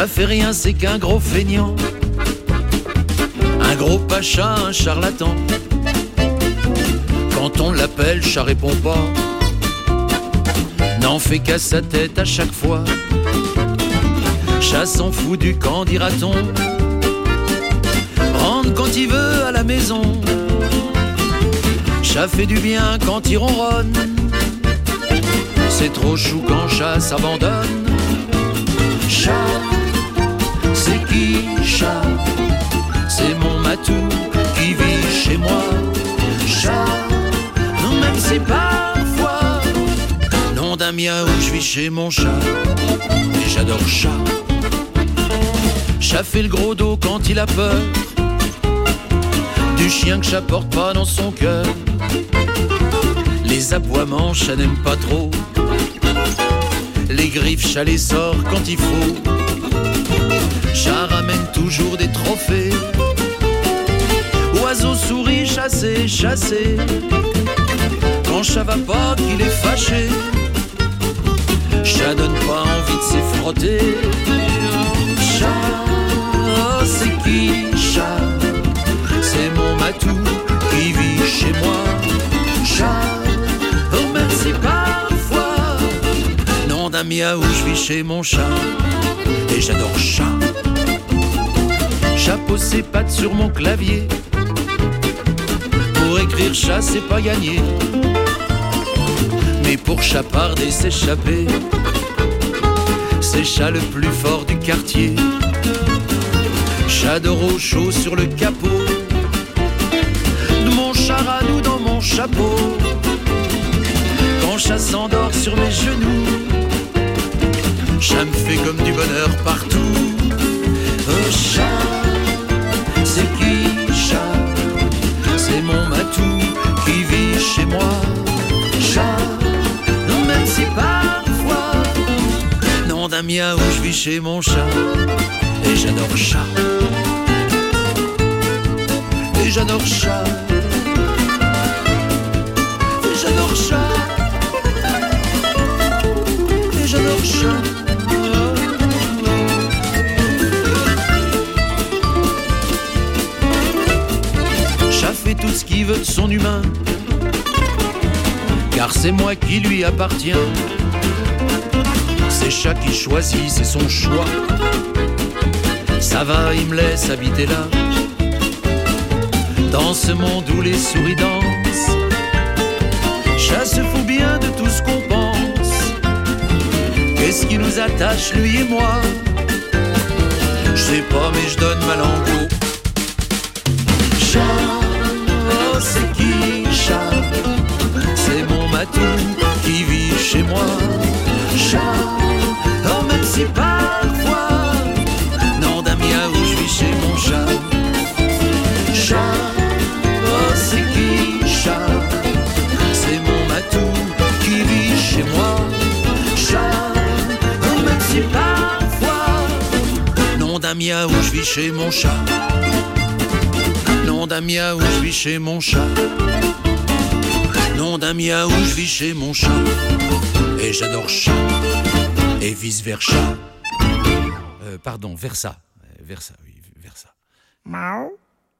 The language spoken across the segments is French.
Ça fait rien, c'est qu'un gros feignant, un gros pacha, un charlatan. Quand on l'appelle, chat répond pas, n'en fait qu'à sa tête à chaque fois. Chat s'en fout du camp, dira-t-on, rentre quand il veut à la maison. Chat fait du bien quand il ronronne, c'est trop chou quand chat s'abandonne. Chat, c'est qui chat? C'est mon matou qui vit chez moi. Chat, non, même si parfois, nom d'un miaou, je vis chez mon chat. Et j'adore chat. Chat fait le gros dos quand il a peur du chien que chat porte pas dans son cœur. Les aboiements, chat n'aime pas trop. Les griffes, chat les sort quand il faut. Chat ramène toujours des trophées. Oiseau, souris, chassé, chassé. Quand chat va pas, qu'il est fâché. Chat donne pas envie de s'effrotter. Chat, oh, c'est qui chat? C'est mon matou qui vit chez moi. Chat, oh, même si parfois, nom d'un miaou, je vis chez mon chat. Et j'adore chat. Chat pose ses pattes sur mon clavier. Pour écrire chat, c'est pas gagné. Mais pour chaparder, s'échapper, c'est chat le plus fort du quartier. Chat d'eau chaud sur le capot de mon charanou dans mon chapeau. Quand chat s'endort sur mes genoux, chat me fait comme du bonheur partout. Oh chat, c'est qui chat? C'est mon matou qui vit chez moi. Chat, non, même si parfois, nom d'un miaou, je vis chez mon chat. Et j'adore chat. Et j'adore chat. Et j'adore chat. Et j'adore chat. Chat fait tout ce qu'il veut de son humain, car c'est moi qui lui appartiens. C'est chat qui choisit, c'est son choix. Ça va, il me laisse habiter là, dans ce monde où les souris dansent. Chat se fout bien de tout ce qu'on pense. Qu'est-ce qui nous attache, lui et moi? Je sais pas, mais je donne ma langue au chat. Oh, c'est qui chat? C'est mon matou qui vit chez moi. Chat, oh, même si parfois, nom d'un miaou, je vis chez mon chat. Chat, oh, c'est qui chat? C'est mon matou qui vit chez moi. Chat, oh, même si parfois, nom d'un miaou, je vis chez mon chat. Nom d'un miaou, je vis chez mon chat. Nom d'un miaou, je vis chez mon chat. Et j'adore chat. Et vice versa. Pardon, versa. Versa, oui, versa. Miaou.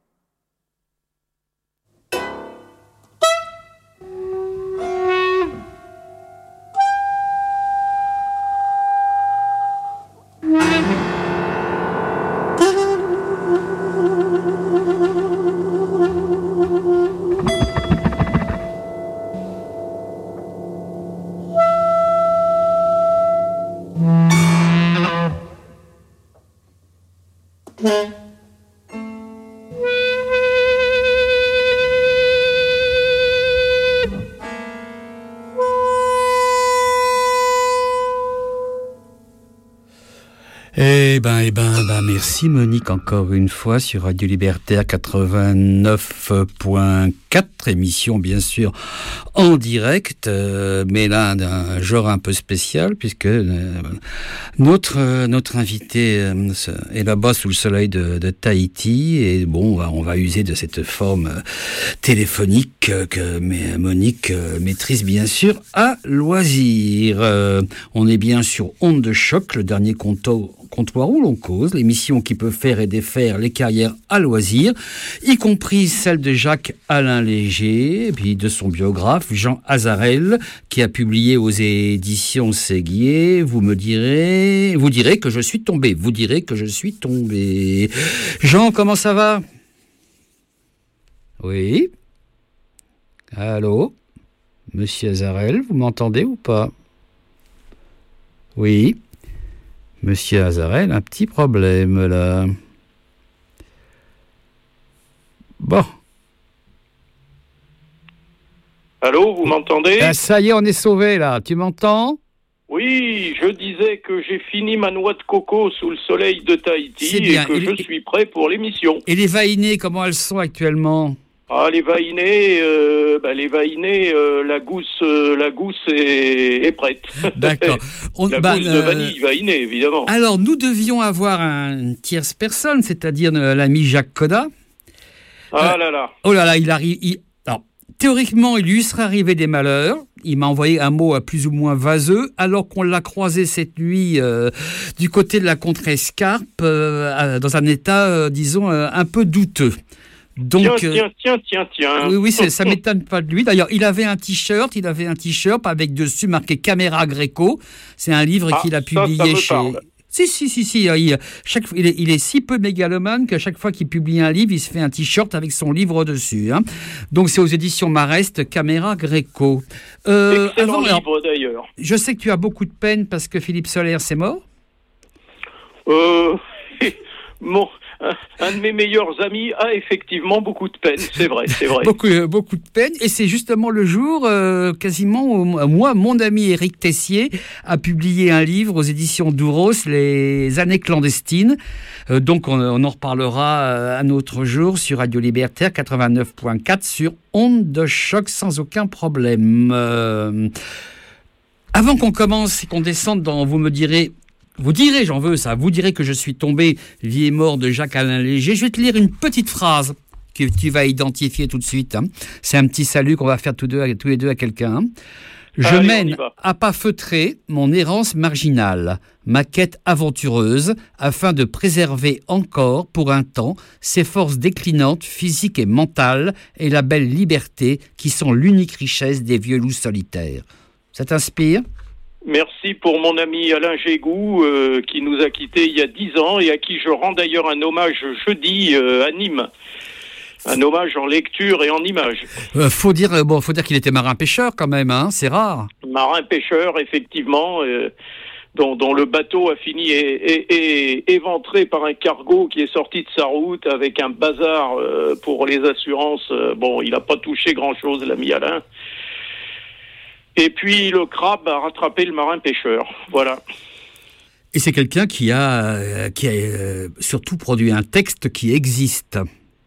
Merci Monique encore une fois sur Radio Libertaire 89.4, émission bien sûr en direct, mais là d'un genre un peu spécial puisque notre invité est là-bas sous le soleil de Tahiti et bon, on va user de cette forme téléphonique que Monique maîtrise bien sûr à loisir. On est bien sur Onde de Choc, le dernier Comptoir où l'on cause, l'émission qui peut faire et défaire les carrières à loisir, y compris celle de Jacques-Alain Léger, et puis de son biographe Jean Azarel, qui a publié aux éditions Séguier. Vous direz que je suis tombé. Vous direz que je suis tombé. Jean, comment ça va? Oui. Allô? Monsieur Azarel, vous m'entendez ou pas? Oui. Monsieur Azarel, un petit problème là. Bon. Allô, vous m'entendez? Ça y est, on est sauvé là. Tu m'entends? Oui, je disais que j'ai fini ma noix de coco sous le soleil de Tahiti et que je suis prêt pour l'émission. Et les vaïnées, comment elles sont actuellement? Ah, les vaïnées, la gousse est prête. D'accord. Gousse de vanille vaïnée, évidemment. Alors, nous devions avoir une tierce personne, c'est-à-dire l'ami Jacques Coda. Ah là là. Oh là là, il arrive. Alors, théoriquement, il lui serait arrivé des malheurs. Il m'a envoyé un mot plus ou moins vaseux, alors qu'on l'a croisé cette nuit du côté de la Contrescarpe, dans un état, disons, un peu douteux. Donc, tiens. Oui, ça m'étonne pas de lui. D'ailleurs, il avait un t-shirt avec dessus marqué Caméra Gréco. C'est un livre qu'il a publié chez... Parle. Si. Il est si peu mégalomane qu'à chaque fois qu'il publie un livre, il se fait un t-shirt avec son livre dessus. Hein. Donc, c'est aux éditions Marest, Caméra Gréco. Excellent livre, d'ailleurs. Je sais que tu as beaucoup de peine parce que Philippe Soler, c'est mort. Un de mes meilleurs amis a effectivement beaucoup de peine, c'est vrai. beaucoup de peine, et c'est justement le jour, quasiment, où moi, mon ami Éric Tessier a publié un livre aux éditions Douros, Les années clandestines. Donc on en reparlera un autre jour sur Radio Libertaire 89.4 sur Onde de choc sans aucun problème. Avant qu'on commence et qu'on descende dans, vous direz, vous direz que je suis tombé, vie et mort de Jacques-Alain Léger. Je vais te lire une petite phrase que tu vas identifier tout de suite. Hein. C'est un petit salut qu'on va faire tous les deux à quelqu'un. Hein. Je mène à pas feutrés mon errance marginale, ma quête aventureuse, afin de préserver encore, pour un temps, ces forces déclinantes, physiques et mentales, et la belle liberté qui sont l'unique richesse des vieux loups solitaires. Ça t'inspire ? Merci pour mon ami Alain Gégou, qui nous a quittés il y a 10 ans et à qui je rends d'ailleurs un hommage jeudi à Nîmes. Un hommage en lecture et en images. Faut dire qu'il était marin-pêcheur quand même, hein, c'est rare. Marin-pêcheur, effectivement, dont le bateau a fini éventré par un cargo qui est sorti de sa route avec un bazar pour les assurances. Il n'a pas touché grand-chose, l'ami Alain. Et puis le crabe a rattrapé le marin-pêcheur, voilà. Et c'est quelqu'un qui a surtout produit un texte qui existe.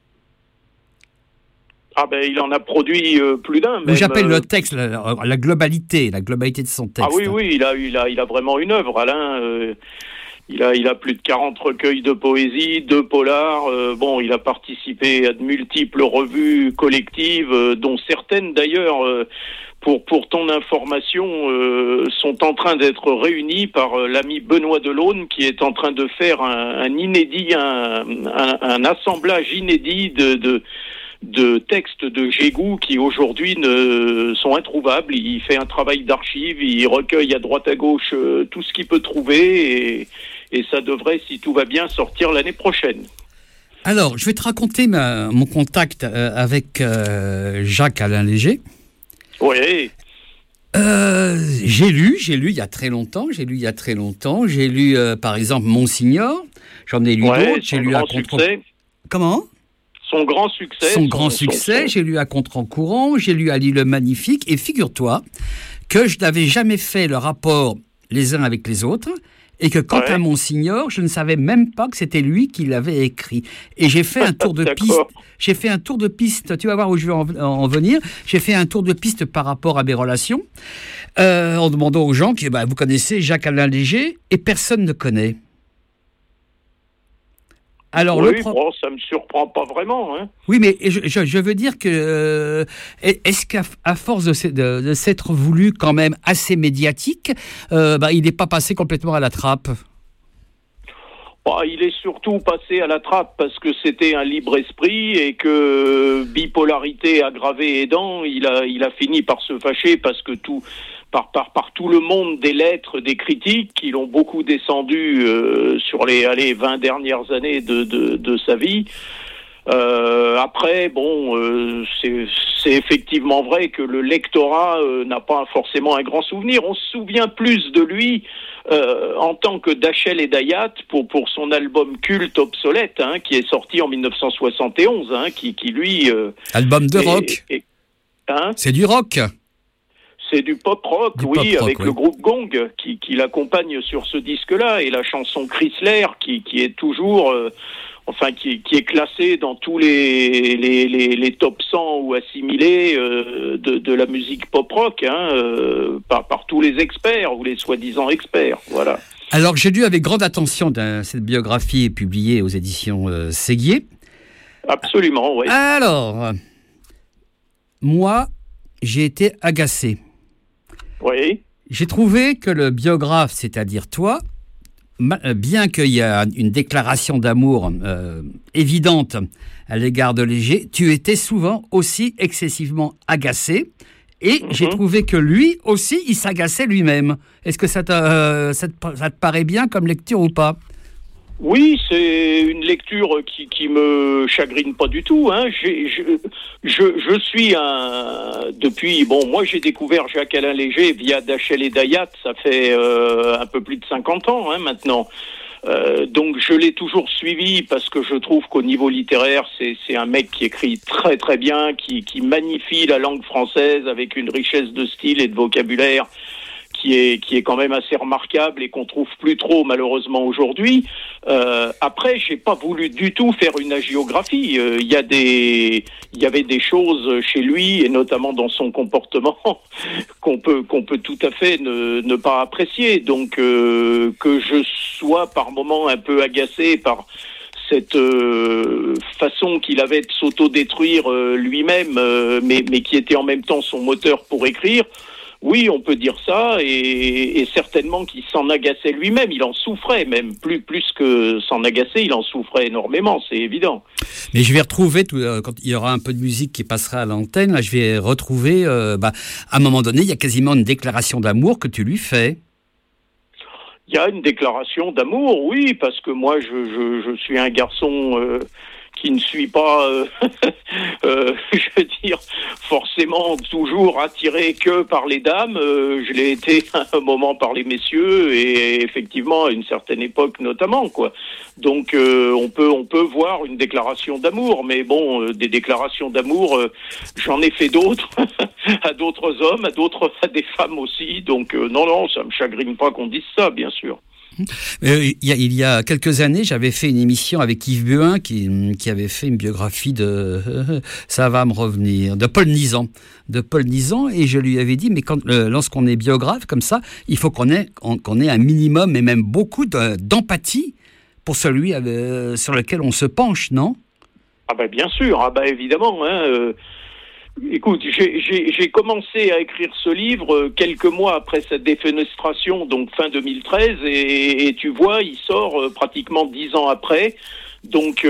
Ah ben il en a produit plus d'un. Même, j'appelle le texte la globalité de son texte. Ah oui, il a vraiment une œuvre, Alain. Il a plus de 40 recueils de poésie, 2 polars. Il a participé à de multiples revues collectives, dont certaines d'ailleurs. Pour ton information, sont en train d'être réunis par l'ami Benoît Delaune, qui est en train de faire un assemblage inédit de textes de Gégou qui aujourd'hui sont introuvables. Il fait un travail d'archives, il recueille à droite à gauche tout ce qu'il peut trouver et ça devrait, si tout va bien, sortir l'année prochaine. Alors, je vais te raconter mon contact avec Jacques-Alain Léger. Oui. J'ai lu il y a très longtemps. J'ai lu, par exemple, Monsignor. J'en ai lu d'autres. J'ai lu à succès. Comment ? Son grand succès. Son grand succès. J'ai lu à Contre-en-Courant. J'ai lu à l'île Magnifique. Et figure-toi que je n'avais jamais fait le rapport les uns avec les autres. Et que quant à Monsignor, je ne savais même pas que c'était lui qui l'avait écrit. Et j'ai fait un tour de piste. Tu vas voir où je vais en venir. J'ai fait un tour de piste par rapport à mes relations, en demandant aux gens vous connaissez Jacques-Alain Léger, et personne ne connaît. Alors, ça me surprend pas vraiment. Hein. Oui, mais je veux dire que est-ce qu'à force de s'être voulu quand même assez médiatique, il n'est pas passé complètement à la trappe ? Il est surtout passé à la trappe parce que c'était un libre esprit et que bipolarité aggravée aidant, il a fini par se fâcher parce que par tout le monde des lettres, des critiques qui l'ont beaucoup descendu sur les 20 dernières années de sa vie. Après, c'est effectivement vrai que le lectorat n'a pas forcément un grand souvenir. On se souvient plus de lui en tant que Dachel et Dayat pour son album culte Obsolète, qui est sorti en 1971, qui lui... album de rock. C'est du rock. C'est du pop-rock, avec le groupe Gong qui l'accompagne sur ce disque-là, et la chanson Chrysler qui est toujours... qui est classé dans tous les top 100 ou assimilés de la musique pop-rock, par tous les experts ou les soi-disant experts, voilà. Alors, j'ai lu avec grande attention cette biographie publiée aux éditions Séguier. Absolument, oui. Alors, moi, j'ai été agacé. Oui. J'ai trouvé que le biographe, c'est-à-dire toi, bien qu'il y a une déclaration d'amour évidente à l'égard de Léger, tu étais souvent aussi excessivement agacé. Et j'ai trouvé que lui aussi, il s'agaçait lui-même. Est-ce que ça te paraît bien comme lecture ou pas ? Oui, c'est une lecture qui me chagrine pas du tout. Je suis depuis... moi j'ai découvert Jacques-Alain Léger via Dachel et Dayat, ça fait un peu plus de 50 ans maintenant. Donc je l'ai toujours suivi parce que je trouve qu'au niveau littéraire, c'est un mec qui écrit très très bien, qui magnifie la langue française avec une richesse de style et de vocabulaire qui est quand même assez remarquable et qu'on trouve plus trop malheureusement aujourd'hui. Après, j'ai pas voulu du tout faire une hagiographie. Il y avait des choses chez lui et notamment dans son comportement qu'on peut tout à fait ne pas apprécier. Donc que je sois par moments un peu agacé par cette façon qu'il avait de s'autodétruire lui-même, mais qui était en même temps son moteur pour écrire. Oui, on peut dire ça, et certainement qu'il s'en agaçait lui-même, il en souffrait même, plus que s'en agacer, il en souffrait énormément, c'est évident. Mais je vais retrouver, quand il y aura un peu de musique qui passera à l'antenne, là, je vais retrouver, à un moment donné, il y a quasiment une déclaration d'amour que tu lui fais. Il y a une déclaration d'amour, oui, parce que moi, je suis un garçon... qui ne suis pas, je veux dire, forcément toujours attiré que par les dames. Je l'ai été à un moment par les messieurs et effectivement à une certaine époque notamment, quoi. Donc on peut voir une déclaration d'amour, mais bon, des déclarations d'amour, j'en ai fait d'autres à d'autres hommes, à des femmes aussi. Donc non, ça me chagrine pas qu'on dise ça, bien sûr. Il y a quelques années, j'avais fait une émission avec Yves Buin qui avait fait une biographie ça va me revenir, de Paul Nizan, et je lui avais dit, mais lorsqu'on est biographe comme ça, il faut qu'on ait un minimum et même beaucoup d'empathie pour celui sur lequel on se penche, non ? Ah ben bien sûr, évidemment, Écoute, j'ai commencé à écrire ce livre quelques mois après sa défenestration, donc fin 2013, et tu vois, il sort pratiquement 10 ans après. Donc,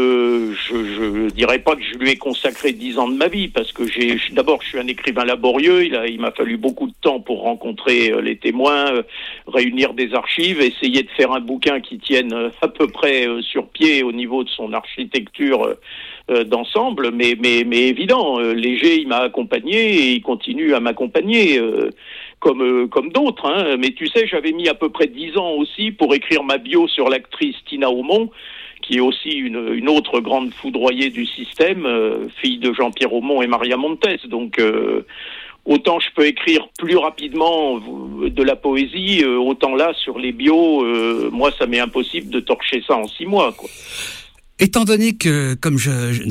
je dirais pas que je lui ai consacré 10 ans de ma vie, parce que d'abord, je suis un écrivain laborieux. Il m'a fallu beaucoup de temps pour rencontrer les témoins, réunir des archives, essayer de faire un bouquin qui tienne à peu près sur pied au niveau de son architecture d'ensemble. Mais évident, Léger, il m'a accompagné et il continue à m'accompagner. Comme d'autres, mais tu sais, j'avais mis à peu près 10 ans aussi pour écrire ma bio sur l'actrice Tina Aumont, qui est aussi une autre grande foudroyée du système, fille de Jean-Pierre Aumont et Maria Montes. Donc, autant je peux écrire plus rapidement de la poésie, autant là, sur les bios, moi, ça m'est impossible de torcher ça en 6 mois, quoi. Étant donné que, comme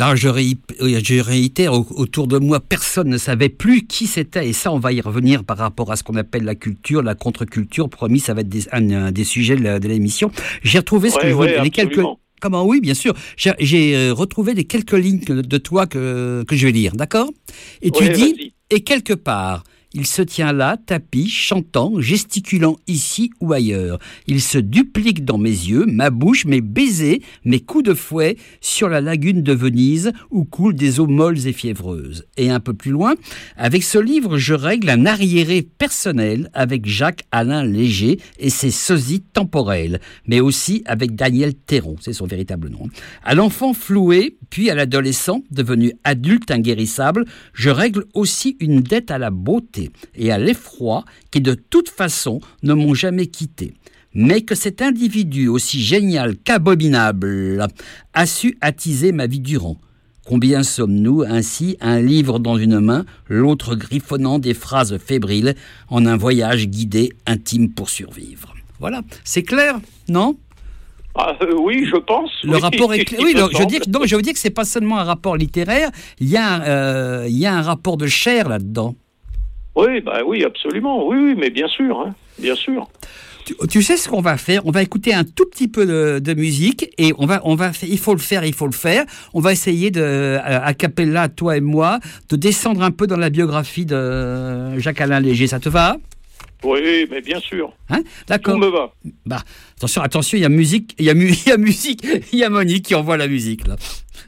je réitère, autour de moi, personne ne savait plus qui c'était, et ça, on va y revenir par rapport à ce qu'on appelle la culture, la contre-culture. Promis, ça va être un des sujets de l'émission. J'ai retrouvé ce que je voulais, les quelques... Comment ? Oui, bien sûr. J'ai retrouvé les quelques lignes de toi que je vais lire, d'accord ? Et tu dis, et quelque part, Il se tient là, tapi, chantant, gesticulant ici ou ailleurs. Il se duplique dans mes yeux, ma bouche, mes baisers, mes coups de fouet sur la lagune de Venise où coulent des eaux molles et fiévreuses. Et un peu plus loin, avec ce livre, je règle un arriéré personnel avec Jacques-Alain Léger et ses sosies temporelles, mais aussi avec Daniel Théron, c'est son véritable nom. À l'enfant floué, puis à l'adolescent, devenu adulte inguérissable, je règle aussi une dette à la beauté et à l'effroi qui de toute façon ne m'ont jamais quitté. Mais que cet individu aussi génial qu'abominable a su attiser ma vie durant. Combien sommes-nous ainsi, un livre dans une main, l'autre griffonnant des phrases fébriles en un voyage guidé intime pour survivre. Voilà, c'est clair, non ? Oui, je pense. Le rapport est clair. Oui, je veux dire que c'est pas seulement un rapport littéraire, il y a un rapport de chair là-dedans. Oui, absolument. Oui, mais bien sûr, hein, bien sûr. Tu sais ce qu'on va faire ? On va écouter un tout petit peu de musique et il faut le faire. On va essayer a cappella, toi et moi, de descendre un peu dans la biographie de Jacques-Alain Léger. Ça te va ? Oui, mais bien sûr. Hein ? D'accord. Tout me va. Bah, attention, il y a musique, il y a Monique qui envoie la musique là.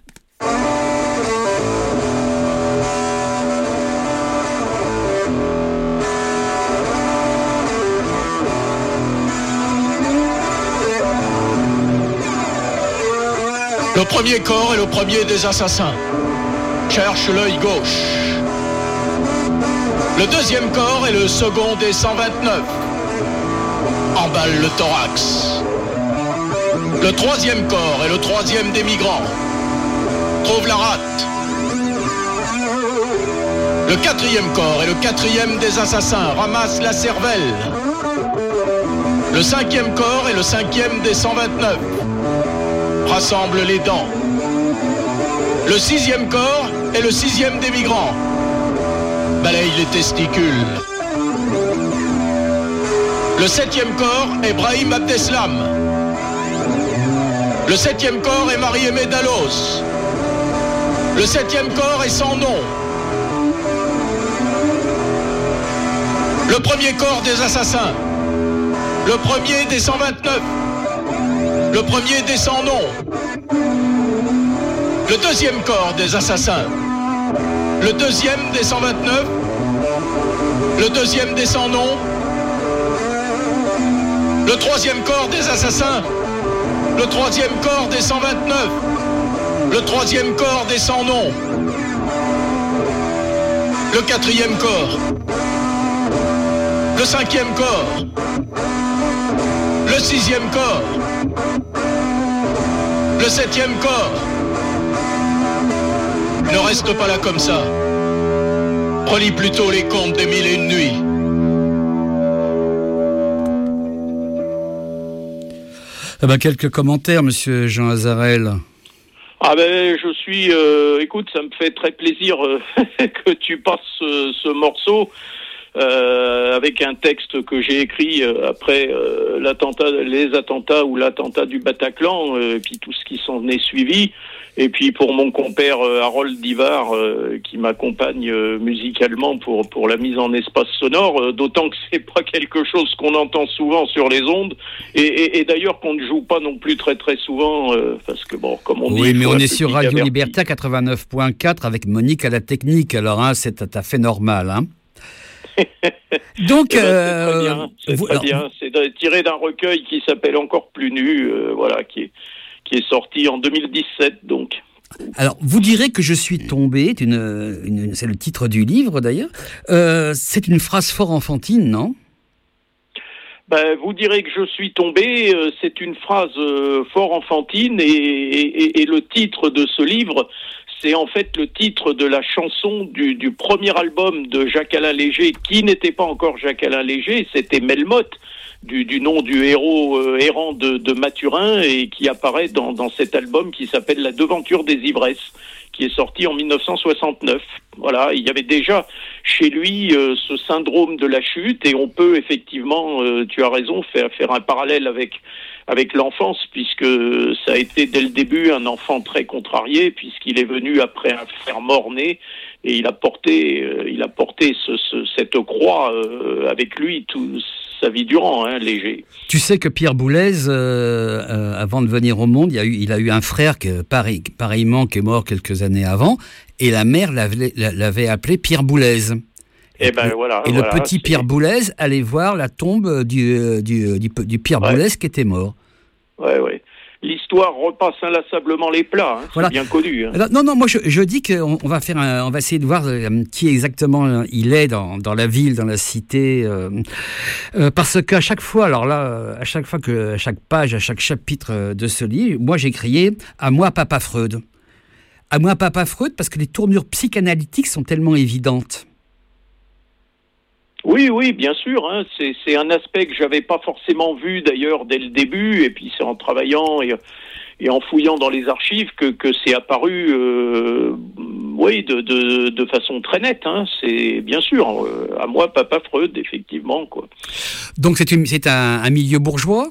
Le premier corps est le premier des assassins. Cherche l'œil gauche. Le deuxième corps est le second des 129. Emballe le thorax. Le troisième corps est le troisième des migrants. Trouve la rate. Le quatrième corps est le quatrième des assassins. Ramasse la cervelle. Le cinquième corps est le cinquième des 129. Rassemble les dents. Le sixième corps est le sixième des migrants. Balaye les testicules. Le septième corps est Brahim Abdeslam. Le septième corps est Marie-Aimée Dallos. Le septième corps est sans nom. Le premier corps des assassins. Le premier des 129. Le premier des sans nom. Le deuxième corps des assassins. Le deuxième des 129. Le deuxième des sans nom. Le troisième corps des assassins. Le troisième corps des 129. Le troisième corps des sans nom. Le quatrième corps. Le cinquième corps. Le sixième corps. Le septième corps. Ne reste pas là comme ça. Relis plutôt les contes des 1001 nuits. Quelques commentaires, monsieur Jean Azarel. Je suis... écoute, ça me fait très plaisir que tu passes ce morceau. Avec un texte que j'ai écrit après les attentats ou l'attentat du Bataclan, puis tout ce qui s'en est suivi, et puis pour mon compère Harold Divard qui m'accompagne musicalement pour la mise en espace sonore, d'autant que c'est pas quelque chose qu'on entend souvent sur les ondes, et d'ailleurs qu'on ne joue pas non plus très très souvent, parce que bon, comme on dit... Oui, mais on est sur Radio Liberté 89.4 avec Monique à la technique, alors c'est tout à fait normal, hein. Donc, c'est très bien. C'est tiré d'un recueil qui s'appelle Encore plus nu, qui est sorti en 2017. Donc. Alors, vous direz que je suis tombé, c'est le titre du livre d'ailleurs. C'est une phrase fort enfantine, non ? Vous direz que je suis tombé, c'est une phrase fort enfantine et le titre de ce livre, c'est en fait le titre de la chanson du premier album de Jacques-Alain Léger, qui n'était pas encore Jacques-Alain Léger, c'était Melmoth, du nom du héros errant de Mathurin, et qui apparaît dans cet album qui s'appelle La Devanture des ivresses, qui est sorti en 1969. Voilà, il y avait déjà chez lui ce syndrome de la chute, et on peut effectivement, tu as raison, faire un parallèle avec l'enfance, puisque ça a été dès le début un enfant très contrarié, puisqu'il est venu après un frère mort-né, et il a porté cette croix avec lui toute sa vie durant, hein, Léger. Tu sais que Pierre Boulez, avant de venir au monde, il a eu un frère pareillement qui est mort quelques années avant, et la mère l'avait appelé Pierre Boulez. Et le petit Pierre Boulez allait voir la tombe du Pierre Boulez qui était mort. Ouais. L'histoire repasse inlassablement les plats, hein, voilà. C'est bien connu. Hein. Alors, non, moi je dis qu'on va essayer de voir qui exactement il est dans la ville, dans la cité, parce qu'à chaque fois, à chaque page, à chaque chapitre de ce livre, moi j'ai crié « À moi Papa Freud ». À moi Papa Freud, parce que les tournures psychanalytiques sont tellement évidentes. Oui, bien sûr. Hein. C'est un aspect que j'avais pas forcément vu d'ailleurs dès le début, et puis c'est en travaillant et en fouillant dans les archives que c'est apparu, de façon très nette. Hein. C'est bien sûr à moi Papa Freud, effectivement, quoi. Donc c'est un milieu bourgeois.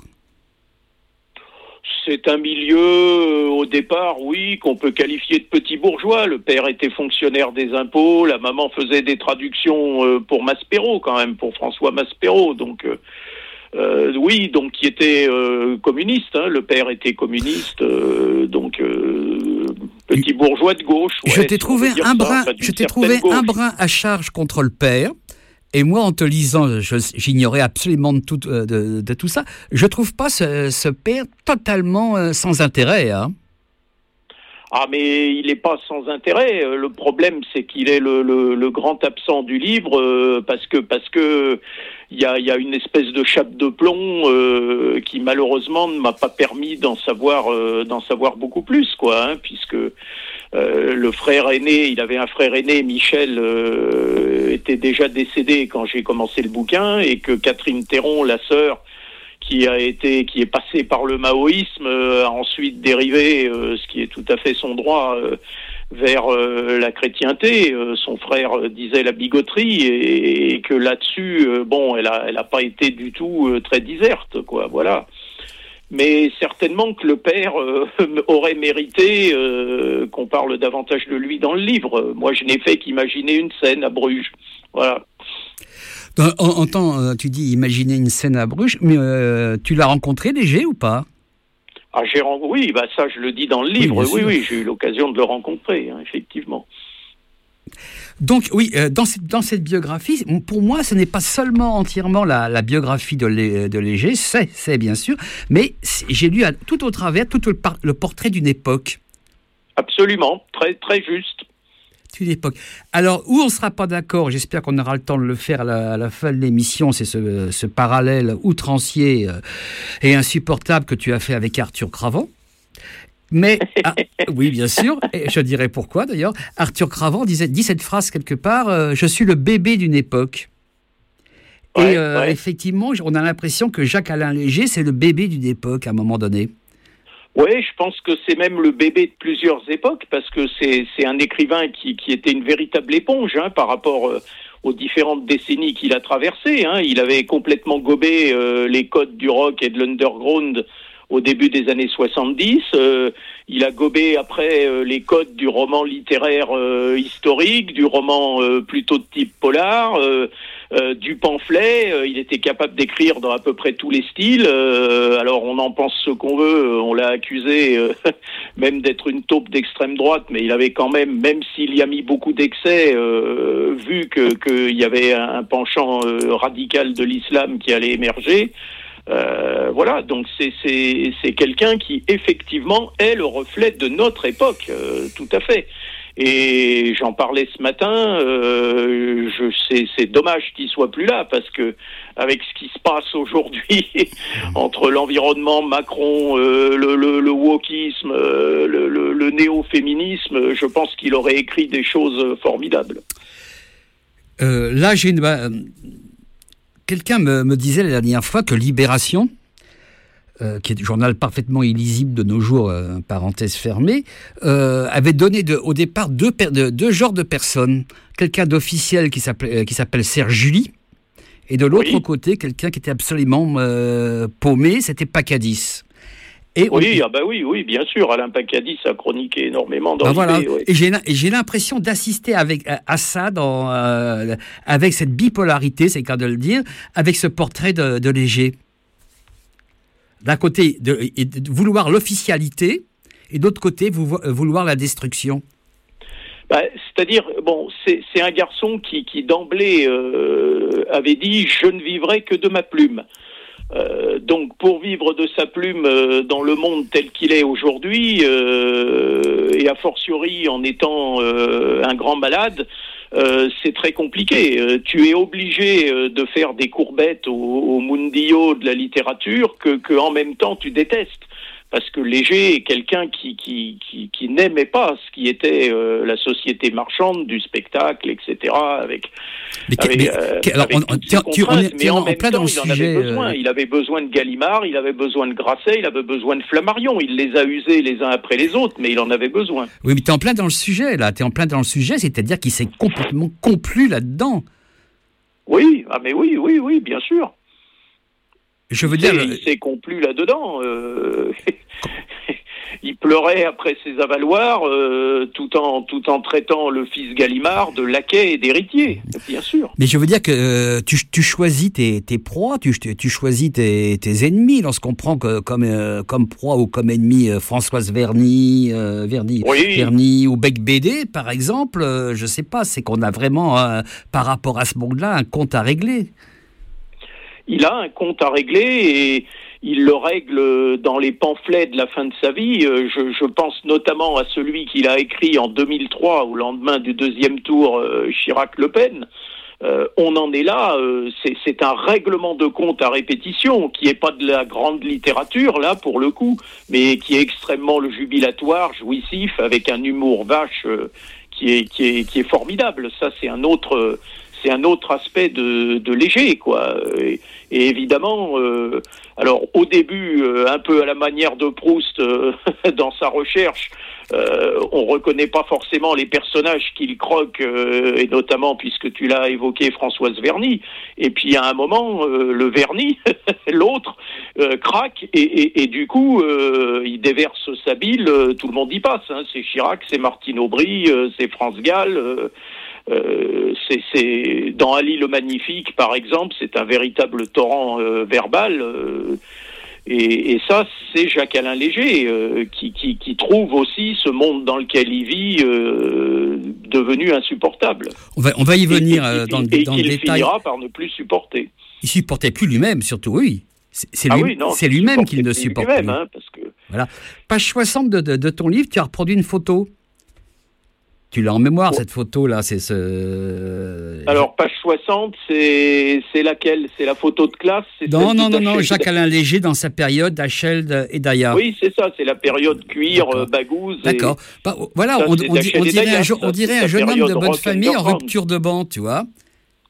C'est un milieu, au départ, oui, qu'on peut qualifier de petit bourgeois. Le père était fonctionnaire des impôts, la maman faisait des traductions pour Maspero, quand même, pour François Maspero. Donc, donc qui était communiste. Hein. Le père était communiste, petit bourgeois de gauche. Ouais, je t'ai trouvé un brin à charge contre le père. Et moi, en te lisant, j'ignorais absolument de tout ça. Je trouve pas ce père totalement sans intérêt. Hein. Ah, mais il n'est pas sans intérêt. Le problème, c'est qu'il est le grand absent du livre parce que il y a une espèce de chape de plomb qui malheureusement ne m'a pas permis d'en savoir beaucoup plus, quoi. Hein, puisque le frère aîné, il avait un frère aîné, Michel, était déjà décédé quand j'ai commencé le bouquin, et que Catherine Théron, la sœur, qui est passée par le maoïsme, a ensuite dérivé, ce qui est tout à fait son droit, vers la chrétienté. Son frère disait la bigoterie, et que là-dessus, elle a pas été du tout très diserte, quoi. Voilà. Mais certainement que le père aurait mérité qu'on parle davantage de lui dans le livre. Moi, je n'ai fait qu'imaginer une scène à Bruges. Voilà. Tu dis imaginer une scène à Bruges, mais tu l'as rencontré, Léger, ou pas? Ah, oui, ça je le dis dans le livre. Oui, j'ai eu l'occasion de le rencontrer, hein, effectivement. Donc oui, dans cette biographie, pour moi, ce n'est pas seulement entièrement la biographie de Léger, c'est bien sûr, mais j'ai lu tout au travers le portrait d'une époque. Absolument, très très juste. Une époque. Alors, où on ne sera pas d'accord, j'espère qu'on aura le temps de le faire à la fin de l'émission, c'est ce parallèle outrancier et insupportable que tu as fait avec Arthur Cravant. Mais, oui, bien sûr, et je dirais pourquoi d'ailleurs. Arthur Cravant dit cette phrase quelque part, je suis le bébé d'une époque. Et effectivement, on a l'impression que Jacques-Alain Léger, c'est le bébé d'une époque à un moment donné. Oui, je pense que c'est même le bébé de plusieurs époques, parce que c'est un écrivain qui était une véritable éponge, hein, par rapport aux différentes décennies qu'il a traversées. Hein. Il avait complètement gobé les codes du rock et de l'underground au début des années 70. Il a gobé après les codes du roman littéraire historique, du roman plutôt de type polar, du pamphlet. Il était capable d'écrire dans à peu près tous les styles. Alors on en pense ce qu'on veut. On l'a accusé même d'être une taupe d'extrême droite, mais il avait quand même s'il y a mis beaucoup d'excès, vu qu'il y avait un penchant radical de l'islam qui allait émerger. Voilà, donc c'est quelqu'un qui effectivement est le reflet de notre époque, tout à fait. Et j'en parlais ce matin, c'est dommage qu'il soit plus là, parce que avec ce qui se passe aujourd'hui entre l'environnement, Macron, le wokisme, le néo-féminisme, je pense qu'il aurait écrit des choses formidables. Là, j'ai quelqu'un me disait la dernière fois que Libération, qui est un journal parfaitement illisible de nos jours, parenthèse fermée, avait donné au départ deux genres de personnes. Quelqu'un d'officiel qui s'appelle Serge Julie, et de l'autre côté, quelqu'un qui était absolument paumé, c'était Pacadis. Oui, oui, bien sûr. Alain Pacadis a chroniqué énormément dans voilà. l'idée. Oui. Et j'ai l'impression d'assister à ça avec cette bipolarité, c'est le cas de le dire, avec ce portrait de Léger. D'un côté, de vouloir l'officialité, et d'autre côté, vouloir la destruction. C'est-à-dire, c'est un garçon qui d'emblée avait dit « je ne vivrai que de ma plume ». Donc pour vivre de sa plume dans le monde tel qu'il est aujourd'hui, et a fortiori en étant un grand malade, c'est très compliqué. Tu es obligé de faire des courbettes au mundillo de la littérature que en même temps tu détestes. Parce que Léger est quelqu'un qui n'aimait pas ce qui était la société marchande du spectacle, etc. Mais en même temps, il en avait besoin. Il avait besoin de Gallimard, il avait besoin de Grasset, il avait besoin de Flammarion. Il les a usés les uns après les autres, mais il en avait besoin. Oui, mais t'es en plein dans le sujet, là. T'es en plein dans le sujet, c'est-à-dire qu'il s'est complètement complu là-dedans. Oui, oui, bien sûr. Je veux dire, il s'est complu là-dedans. Il pleurait après ses avaloirs, tout en traitant le fils Gallimard de laquais et d'héritier, bien sûr. Mais je veux dire que tu choisis tes proies, tu choisis tes ennemis. Lorsqu'on prend comme proie ou comme ennemi Françoise Verny ou Bec Bédé, par exemple, je sais pas, c'est qu'on a vraiment, par rapport à ce monde-là, un compte à régler. Il a un compte à régler et il le règle dans les pamphlets de la fin de sa vie. Je pense notamment à celui qu'il a écrit en 2003, au lendemain du deuxième tour Chirac-Le Pen. On en est là, c'est un règlement de compte à répétition, qui n'est pas de la grande littérature, là, pour le coup, mais qui est extrêmement jubilatoire, jouissif, avec un humour vache qui est formidable. Ça, c'est un autre aspect de Léger, quoi. Et évidemment, alors au début, un peu à la manière de Proust, dans sa recherche, on reconnaît pas forcément les personnages qu'il croque, et notamment, puisque tu l'as évoqué, Françoise Verny. Et puis à un moment, le Verny, l'autre, craque, et du coup, il déverse sa bile, tout le monde y passe, hein. C'est Chirac, c'est Martine Aubry, c'est France Gall, c'est dans Ali le Magnifique, par exemple, c'est un véritable torrent verbal, et ça, c'est Jacques-Alain Léger qui trouve aussi ce monde dans lequel il vit devenu insupportable. On va y venir dans le détail. Et qu'il finira par ne plus supporter. Il supportait plus lui-même, surtout, oui. C'est lui-même qu'il ne supporte plus. Hein, parce que... Voilà. Page 60 de ton livre, tu as reproduit une photo. Tu l'as en mémoire, cette photo-là, c'est ce... Alors, page 60, c'est laquelle ? C'est la photo de classe ? Non, Jacques-Alain Léger dans sa période d'Achelde et Daya. Oui, c'est ça, c'est la période cuir, bagouze. D'accord. Voilà, on dirait un jeune homme de bonne famille en rupture de banc, tu vois. Pardon ?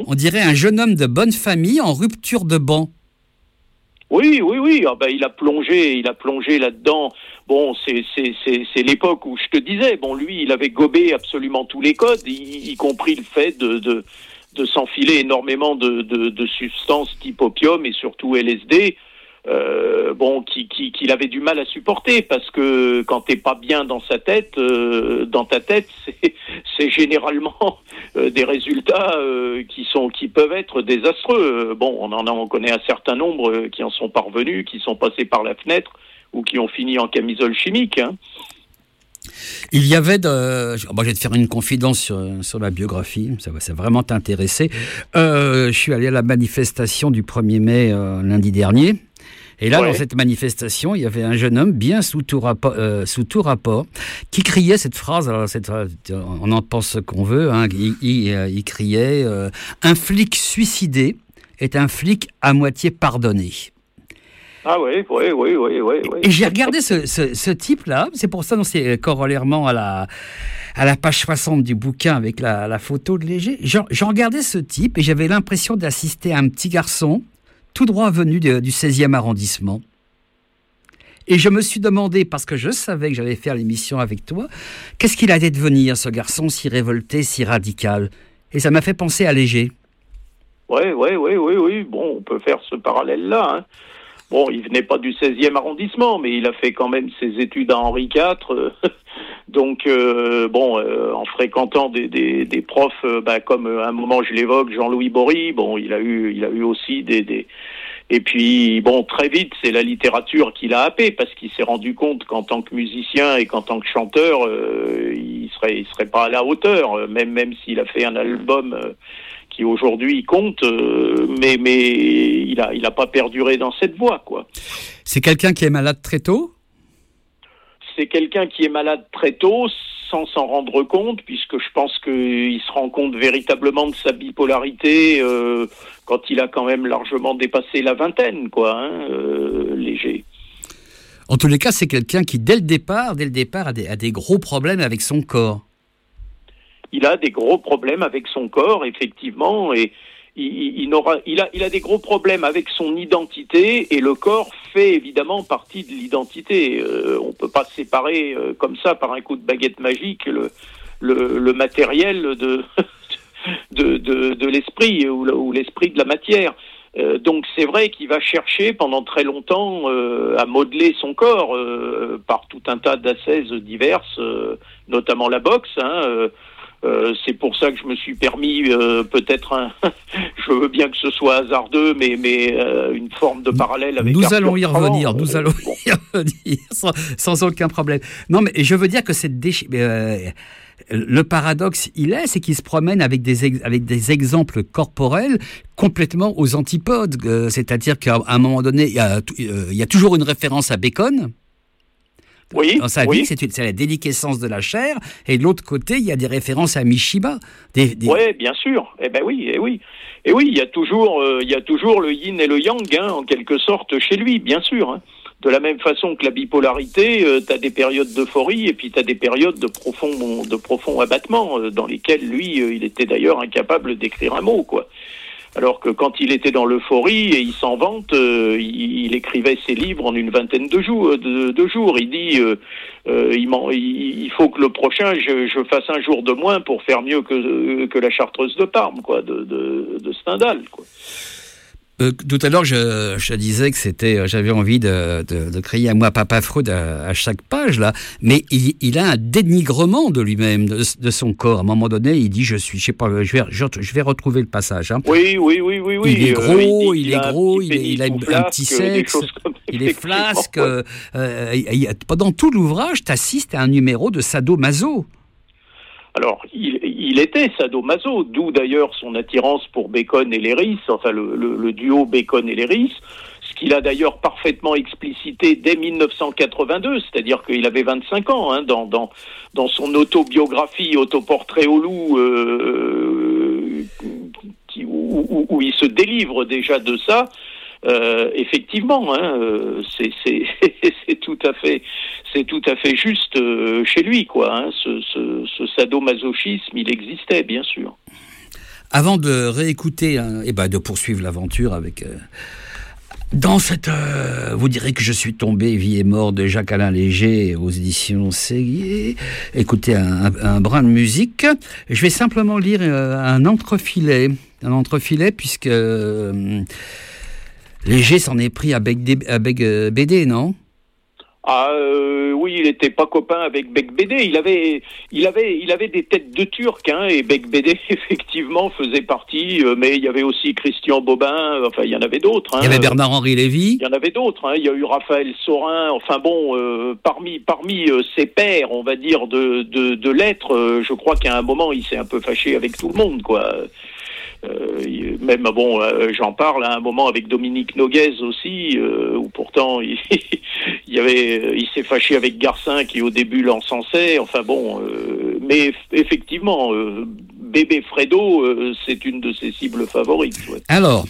On dirait un jeune homme de bonne famille en rupture de banc. Oui. Il a plongé là-dedans. Bon, c'est l'époque où je te disais. Bon, lui, il avait gobé absolument tous les codes, y compris le fait de s'enfiler énormément de substances type opium et surtout LSD. Qu'il avait du mal à supporter, parce que quand t'es pas bien dans ta tête, c'est généralement des résultats qui peuvent être désastreux. On connaît un certain nombre qui en sont parvenus, qui sont passés par la fenêtre ou qui ont fini en camisole chimique. Hein. Il y avait je vais te faire une confidence sur la biographie, ça va vraiment t'intéresser. Je suis allé à la manifestation du 1er mai lundi dernier. Et là, dans cette manifestation, il y avait un jeune homme bien sous tout rapport qui criait cette phrase. Alors, on en pense ce qu'on veut. Hein, il criait un flic suicidé est un flic à moitié pardonné. Ah oui. Et j'ai regardé ce type-là. C'est pour ça, c'est corollairement à la page 60 du bouquin avec la photo de Léger. J'en regardais ce type et j'avais l'impression d'assister à un petit garçon tout droit venu du 16e arrondissement. Et je me suis demandé, parce que je savais que j'allais faire l'émission avec toi, qu'est-ce qu'il allait devenir, ce garçon si révolté, si radical. Et ça m'a fait penser à Léger. Oui. Bon, on peut faire ce parallèle-là. Hein. Bon, il venait pas du 16e arrondissement, mais il a fait quand même ses études à Henri IV. Donc, en fréquentant des profs, comme à un moment je l'évoque, Jean-Louis Bory, bon, il a eu aussi des... Et puis, bon, très vite, c'est la littérature qui l'a happé, parce qu'il s'est rendu compte qu'en tant que musicien et qu'en tant que chanteur, il serait pas à la hauteur, même s'il a fait un album qui aujourd'hui compte, mais il a pas perduré dans cette voie, quoi. C'est quelqu'un qui est malade très tôt ? C'est quelqu'un qui est malade très tôt, sans s'en rendre compte, puisque je pense qu'il se rend compte véritablement de sa bipolarité quand il a quand même largement dépassé la vingtaine, quoi, Léger. En tous les cas, c'est quelqu'un qui, dès le départ, a des gros problèmes avec son corps. Il a des gros problèmes avec son corps, effectivement, et il a des gros problèmes avec son identité, et le corps fait évidemment partie de l'identité. On peut pas séparer comme ça par un coup de baguette magique le matériel de l'esprit ou l'esprit de la matière. Donc c'est vrai qu'il va chercher pendant très longtemps à modeler son corps par tout un tas d'ascèses diverses, notamment la boxe. C'est pour ça que je me suis permis peut-être je veux bien que ce soit hasardeux, mais une forme de parallèle avec Nous Arthur allons y Travant. revenir, y revenir sans aucun problème. Non, mais je veux dire que le paradoxe, c'est qu'il se promène avec des exemples corporels complètement aux antipodes. C'est-à-dire qu'à un moment donné, il y a toujours une référence à Bacon. Oui, dans sa vie, c'est la déliquescence de la chair, et de l'autre côté, il y a des références à Mishiba. Oui, bien sûr. Oui, il y a toujours le yin et le yang, en quelque sorte, chez lui, bien sûr. De la même façon que la bipolarité, tu as des périodes d'euphorie et puis tu as des périodes de profond abattement, dans lesquelles lui, il était d'ailleurs incapable d'écrire un mot, quoi. Alors que quand il était dans l'euphorie, et il s'en vante, il écrivait ses livres en une vingtaine de jours. Il dit il faut que le prochain, je fasse un jour de moins pour faire mieux que la Chartreuse de Parme, quoi, de Stendhal, quoi. Tout à l'heure, je disais que j'avais envie de crier à moi Papa Freud à chaque page là, mais il a un dénigrement de lui-même, de son corps. À un moment donné, il dit je vais retrouver le passage. Oui. Il est gros, il a un petit sexe, il est flasque. Pendant tout l'ouvrage, t'assistes à un numéro de sadomaso. Alors, il était sadomaso, d'où d'ailleurs son attirance pour Bacon et Léris, enfin le duo Bacon et Léris, ce qu'il a d'ailleurs parfaitement explicité dès 1982, c'est-à-dire qu'il avait 25 ans, dans son autoportrait au loup, où il se délivre déjà de ça. Effectivement, c'est tout à fait juste chez lui, quoi. Ce sadomasochisme, il existait, bien sûr. Avant de réécouter et de poursuivre l'aventure avec dans cette vous direz que je suis tombé, vie et mort de Jacques-Alain Léger aux éditions Séguier. Écoutez un brin de musique. Je vais simplement lire un entrefilet puisque Léger s'en est pris avec BD, non ? Oui, il n'était pas copain avec Beck Bédé. Il avait des têtes de Turc, et Beck Bédé effectivement faisait partie. Mais il y avait aussi Christian Bobin. Enfin, il y en avait d'autres. Il y avait Bernard-Henri Lévy. Il y en avait d'autres. Il y a eu Raphaël Saurin. Enfin bon, parmi ses pairs, on va dire de lettres, je crois qu'à un moment, il s'est un peu fâché avec tout le monde, quoi. J'en parle à un moment avec Dominique Noguez aussi, où pourtant il s'est fâché avec Garcin qui au début l'encensait. Enfin bon, mais effectivement, Bébé Fredo, c'est une de ses cibles favorites. Ouais. Alors,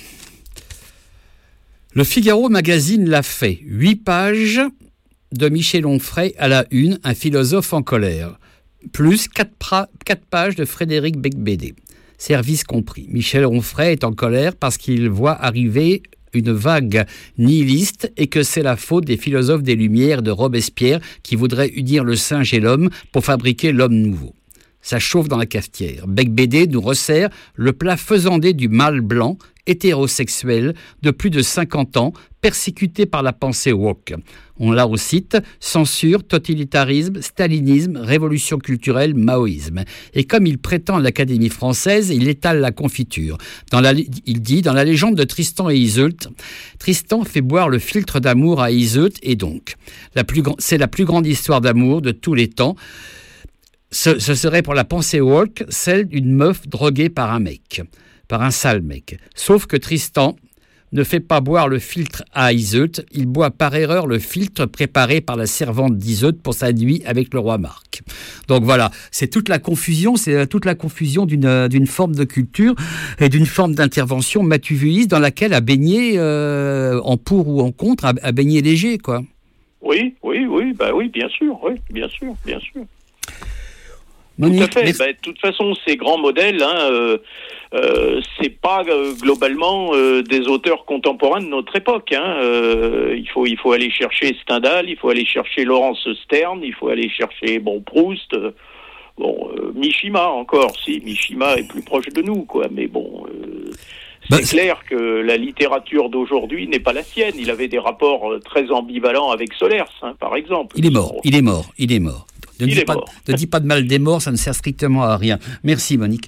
le Figaro Magazine l'a fait. 8 pages de Michel Onfray à la une, un philosophe en colère, plus 4 pages de Frédéric Becbédé. Service compris. Michel Onfray est en colère parce qu'il voit arriver une vague nihiliste et que c'est la faute des philosophes des Lumières de Robespierre qui voudraient unir le singe et l'homme pour fabriquer l'homme nouveau. Ça chauffe dans la cafetière. Bec BD nous resserre le plat faisandé du mâle blanc, hétérosexuel, de plus de 50 ans, persécuté par la pensée woke. On la recite, censure, totalitarisme, stalinisme, révolution culturelle, maoïsme. Et comme il prétend à l'Académie française, il étale la confiture. Il dit, dans la légende de Tristan et Iseult, Tristan fait boire le filtre d'amour à Iseult, et donc, c'est la plus grande histoire d'amour de tous les temps. Ce serait pour la pensée woke celle d'une meuf droguée par un sale mec. Sauf que Tristan ne fait pas boire le filtre à Iseult, il boit par erreur le filtre préparé par la servante d'Iseult pour sa nuit avec le roi Marc. Donc voilà, c'est toute la confusion d'une forme de culture et d'une forme d'intervention matuvuiste dans laquelle a baigné, en pour ou en contre, a baigné Léger, quoi. Oui, bien sûr. Monique, tout à fait. De toute façon, ces grands modèles, c'est pas globalement des auteurs contemporains de notre époque. Il faut aller chercher Stendhal, il faut aller chercher Laurence Stern, il faut aller chercher Proust, Mishima encore. Si Mishima est plus proche de nous, quoi. Mais c'est clair que la littérature d'aujourd'hui n'est pas la sienne. Il avait des rapports très ambivalents avec Solers, par exemple. Il est mort. Ne dis pas de mal des morts, ça ne sert strictement à rien. Merci, Monique.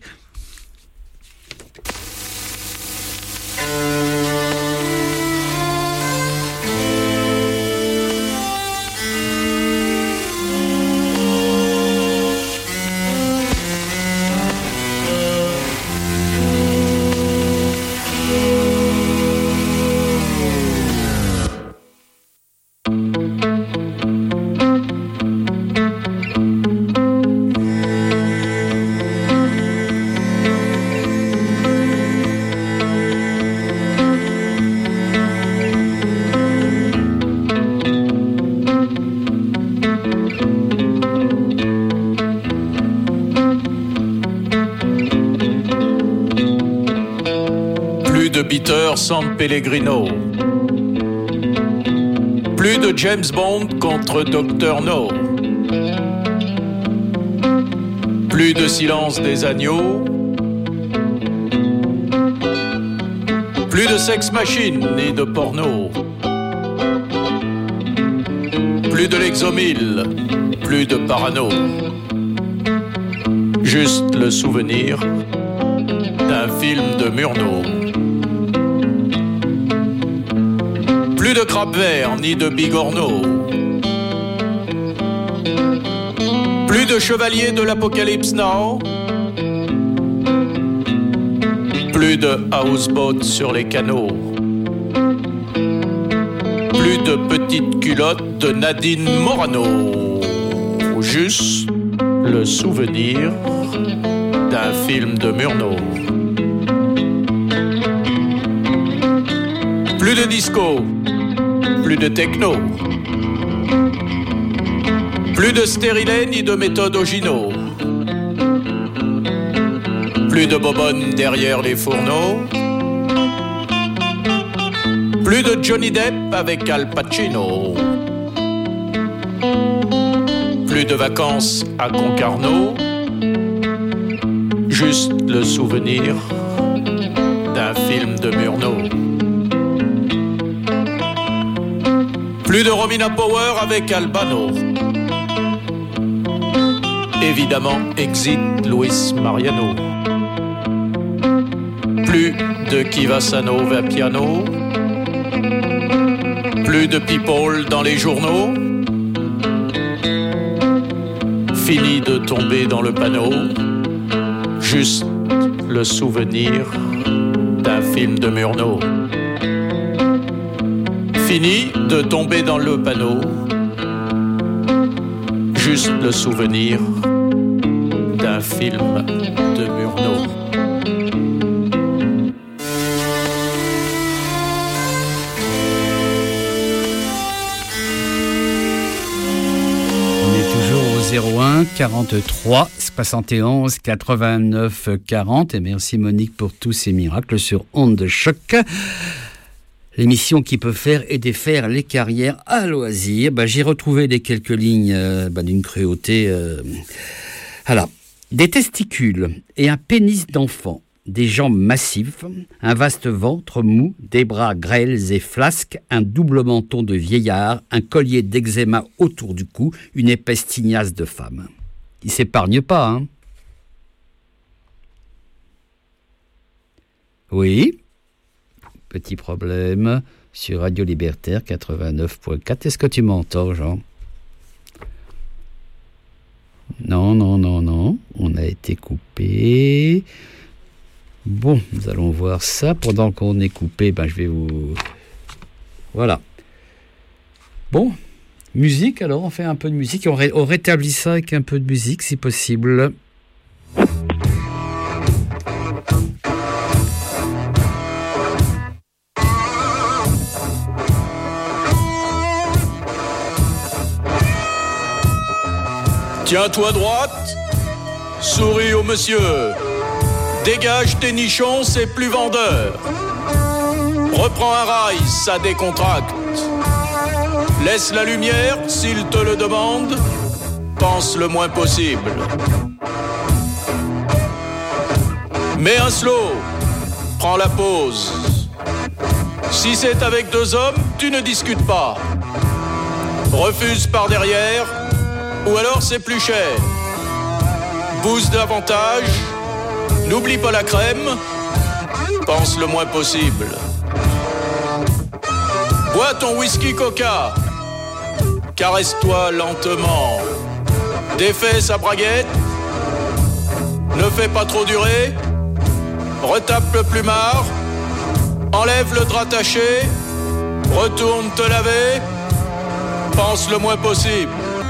Peter San Pellegrino. Plus de James Bond contre Dr No. Plus de Silence des agneaux. Plus de Sex Machine ni de porno. Plus de Lexomil, plus de Parano. Juste le souvenir d'un film de Murnau. Plus de Crabe Vert ni de Bigorneau. Plus de Chevalier de l'Apocalypse Now. Plus de houseboat sur les canaux. Plus de petites culottes de Nadine Morano. Juste le souvenir d'un film de Murnau. Plus de disco, plus de techno. Plus de stérilet ni de méthode Ogino. Plus de bobonne derrière les fourneaux. Plus de Johnny Depp avec Al Pacino. Plus de vacances à Concarneau. Juste le souvenir d'un film de Murnau. Plus de Romina Power avec Albano. Évidemment, exit Luis Mariano. Plus de Kivasano vers piano. Plus de people dans les journaux. Fini de tomber dans le panneau. Juste le souvenir d'un film de Murnau. Fini de tomber dans le panneau. Juste le souvenir d'un film de Murnau. On est toujours au 01 43 71 89 40 et merci Monique pour tous ces miracles sur Onde de Choc. L'émission qui peut faire et défaire les carrières à loisir. J'ai retrouvé quelques lignes d'une cruauté. Alors, Des testicules et un pénis d'enfant, des jambes massives, un vaste ventre mou, des bras grêles et flasques, un double menton de vieillard, un collier d'eczéma autour du cou, une épaisse tignasse de femme. Il s'épargne pas, hein? Oui. Petit problème sur Radio Libertaire 89.4. Est-ce que tu m'entends, Jean? Non. On a été coupé. Bon, nous allons voir ça. Pendant qu'on est coupé, je vais vous... Voilà. Bon, musique, alors on fait un peu de musique. On rétablit ça avec un peu de musique, si possible. Tiens-toi droite, souris au monsieur. Dégage tes nichons, c'est plus vendeur. Reprends un rail, ça décontracte. Laisse la lumière, s'il te le demande. Pense le moins possible. Mets un slow, prends la pause. Si c'est avec deux hommes, tu ne discutes pas. Refuse par derrière, ou alors c'est plus cher. Bouse davantage. N'oublie pas la crème, pense le moins possible. Bois ton whisky coca, caresse-toi lentement. Défais sa braguette, ne fais pas trop durer. Retape le plumard, enlève le drap taché, retourne te laver, pense le moins possible.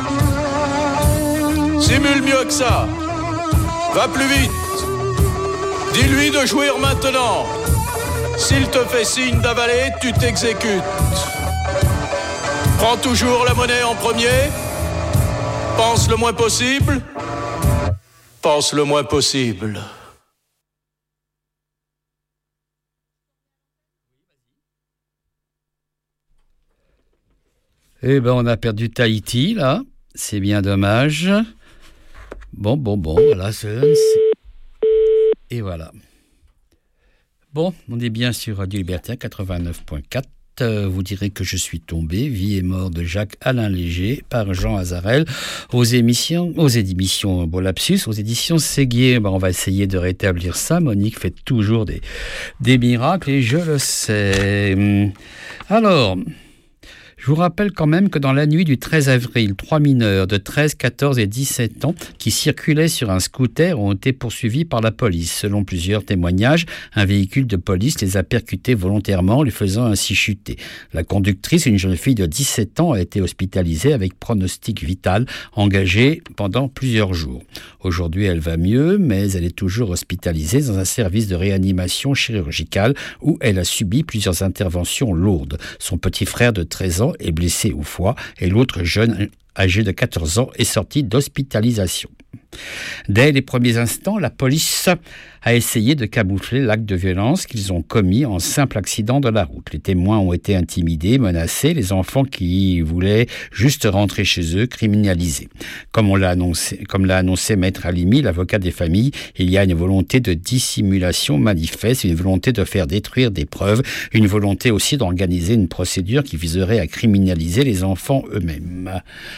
Simule mieux que ça, va plus vite. Dis-lui de jouir maintenant. S'il te fait signe d'avaler, tu t'exécutes. Prends toujours la monnaie en premier. Pense le moins possible. Pense le moins possible. Eh ben, on a perdu Tahiti, là. C'est bien dommage. Bon, voilà, et voilà. Bon, on est bien sur Radio Libertaire 89.4. Vous direz que je suis tombé. Vie et mort de Jacques-Alain Léger par Jean Azarel aux éditions Lapsus, aux éditions Séguier. On va essayer de rétablir ça. Monique fait toujours des miracles et je le sais. Alors... Je vous rappelle quand même que dans la nuit du 13 avril, 3 mineurs de 13, 14 et 17 ans qui circulaient sur un scooter ont été poursuivis par la police. Selon plusieurs témoignages, un véhicule de police les a percutés volontairement, les faisant ainsi chuter. La conductrice, une jeune fille de 17 ans, a été hospitalisée avec pronostic vital, engagée pendant plusieurs jours. Aujourd'hui, elle va mieux, mais elle est toujours hospitalisée dans un service de réanimation chirurgicale où elle a subi plusieurs interventions lourdes. Son petit frère de 13 ans est blessé au foie et l'autre jeune, âgé de 14 ans, est sorti d'hospitalisation. Dès les premiers instants, la police a essayé de camoufler l'acte de violence qu'ils ont commis en simple accident de la route. Les témoins ont été intimidés, menacés, les enfants qui voulaient juste rentrer chez eux, criminalisés. Comme l'a annoncé Maître Halimi, l'avocat des familles, il y a une volonté de dissimulation manifeste, une volonté de faire détruire des preuves, une volonté aussi d'organiser une procédure qui viserait à criminaliser les enfants eux-mêmes.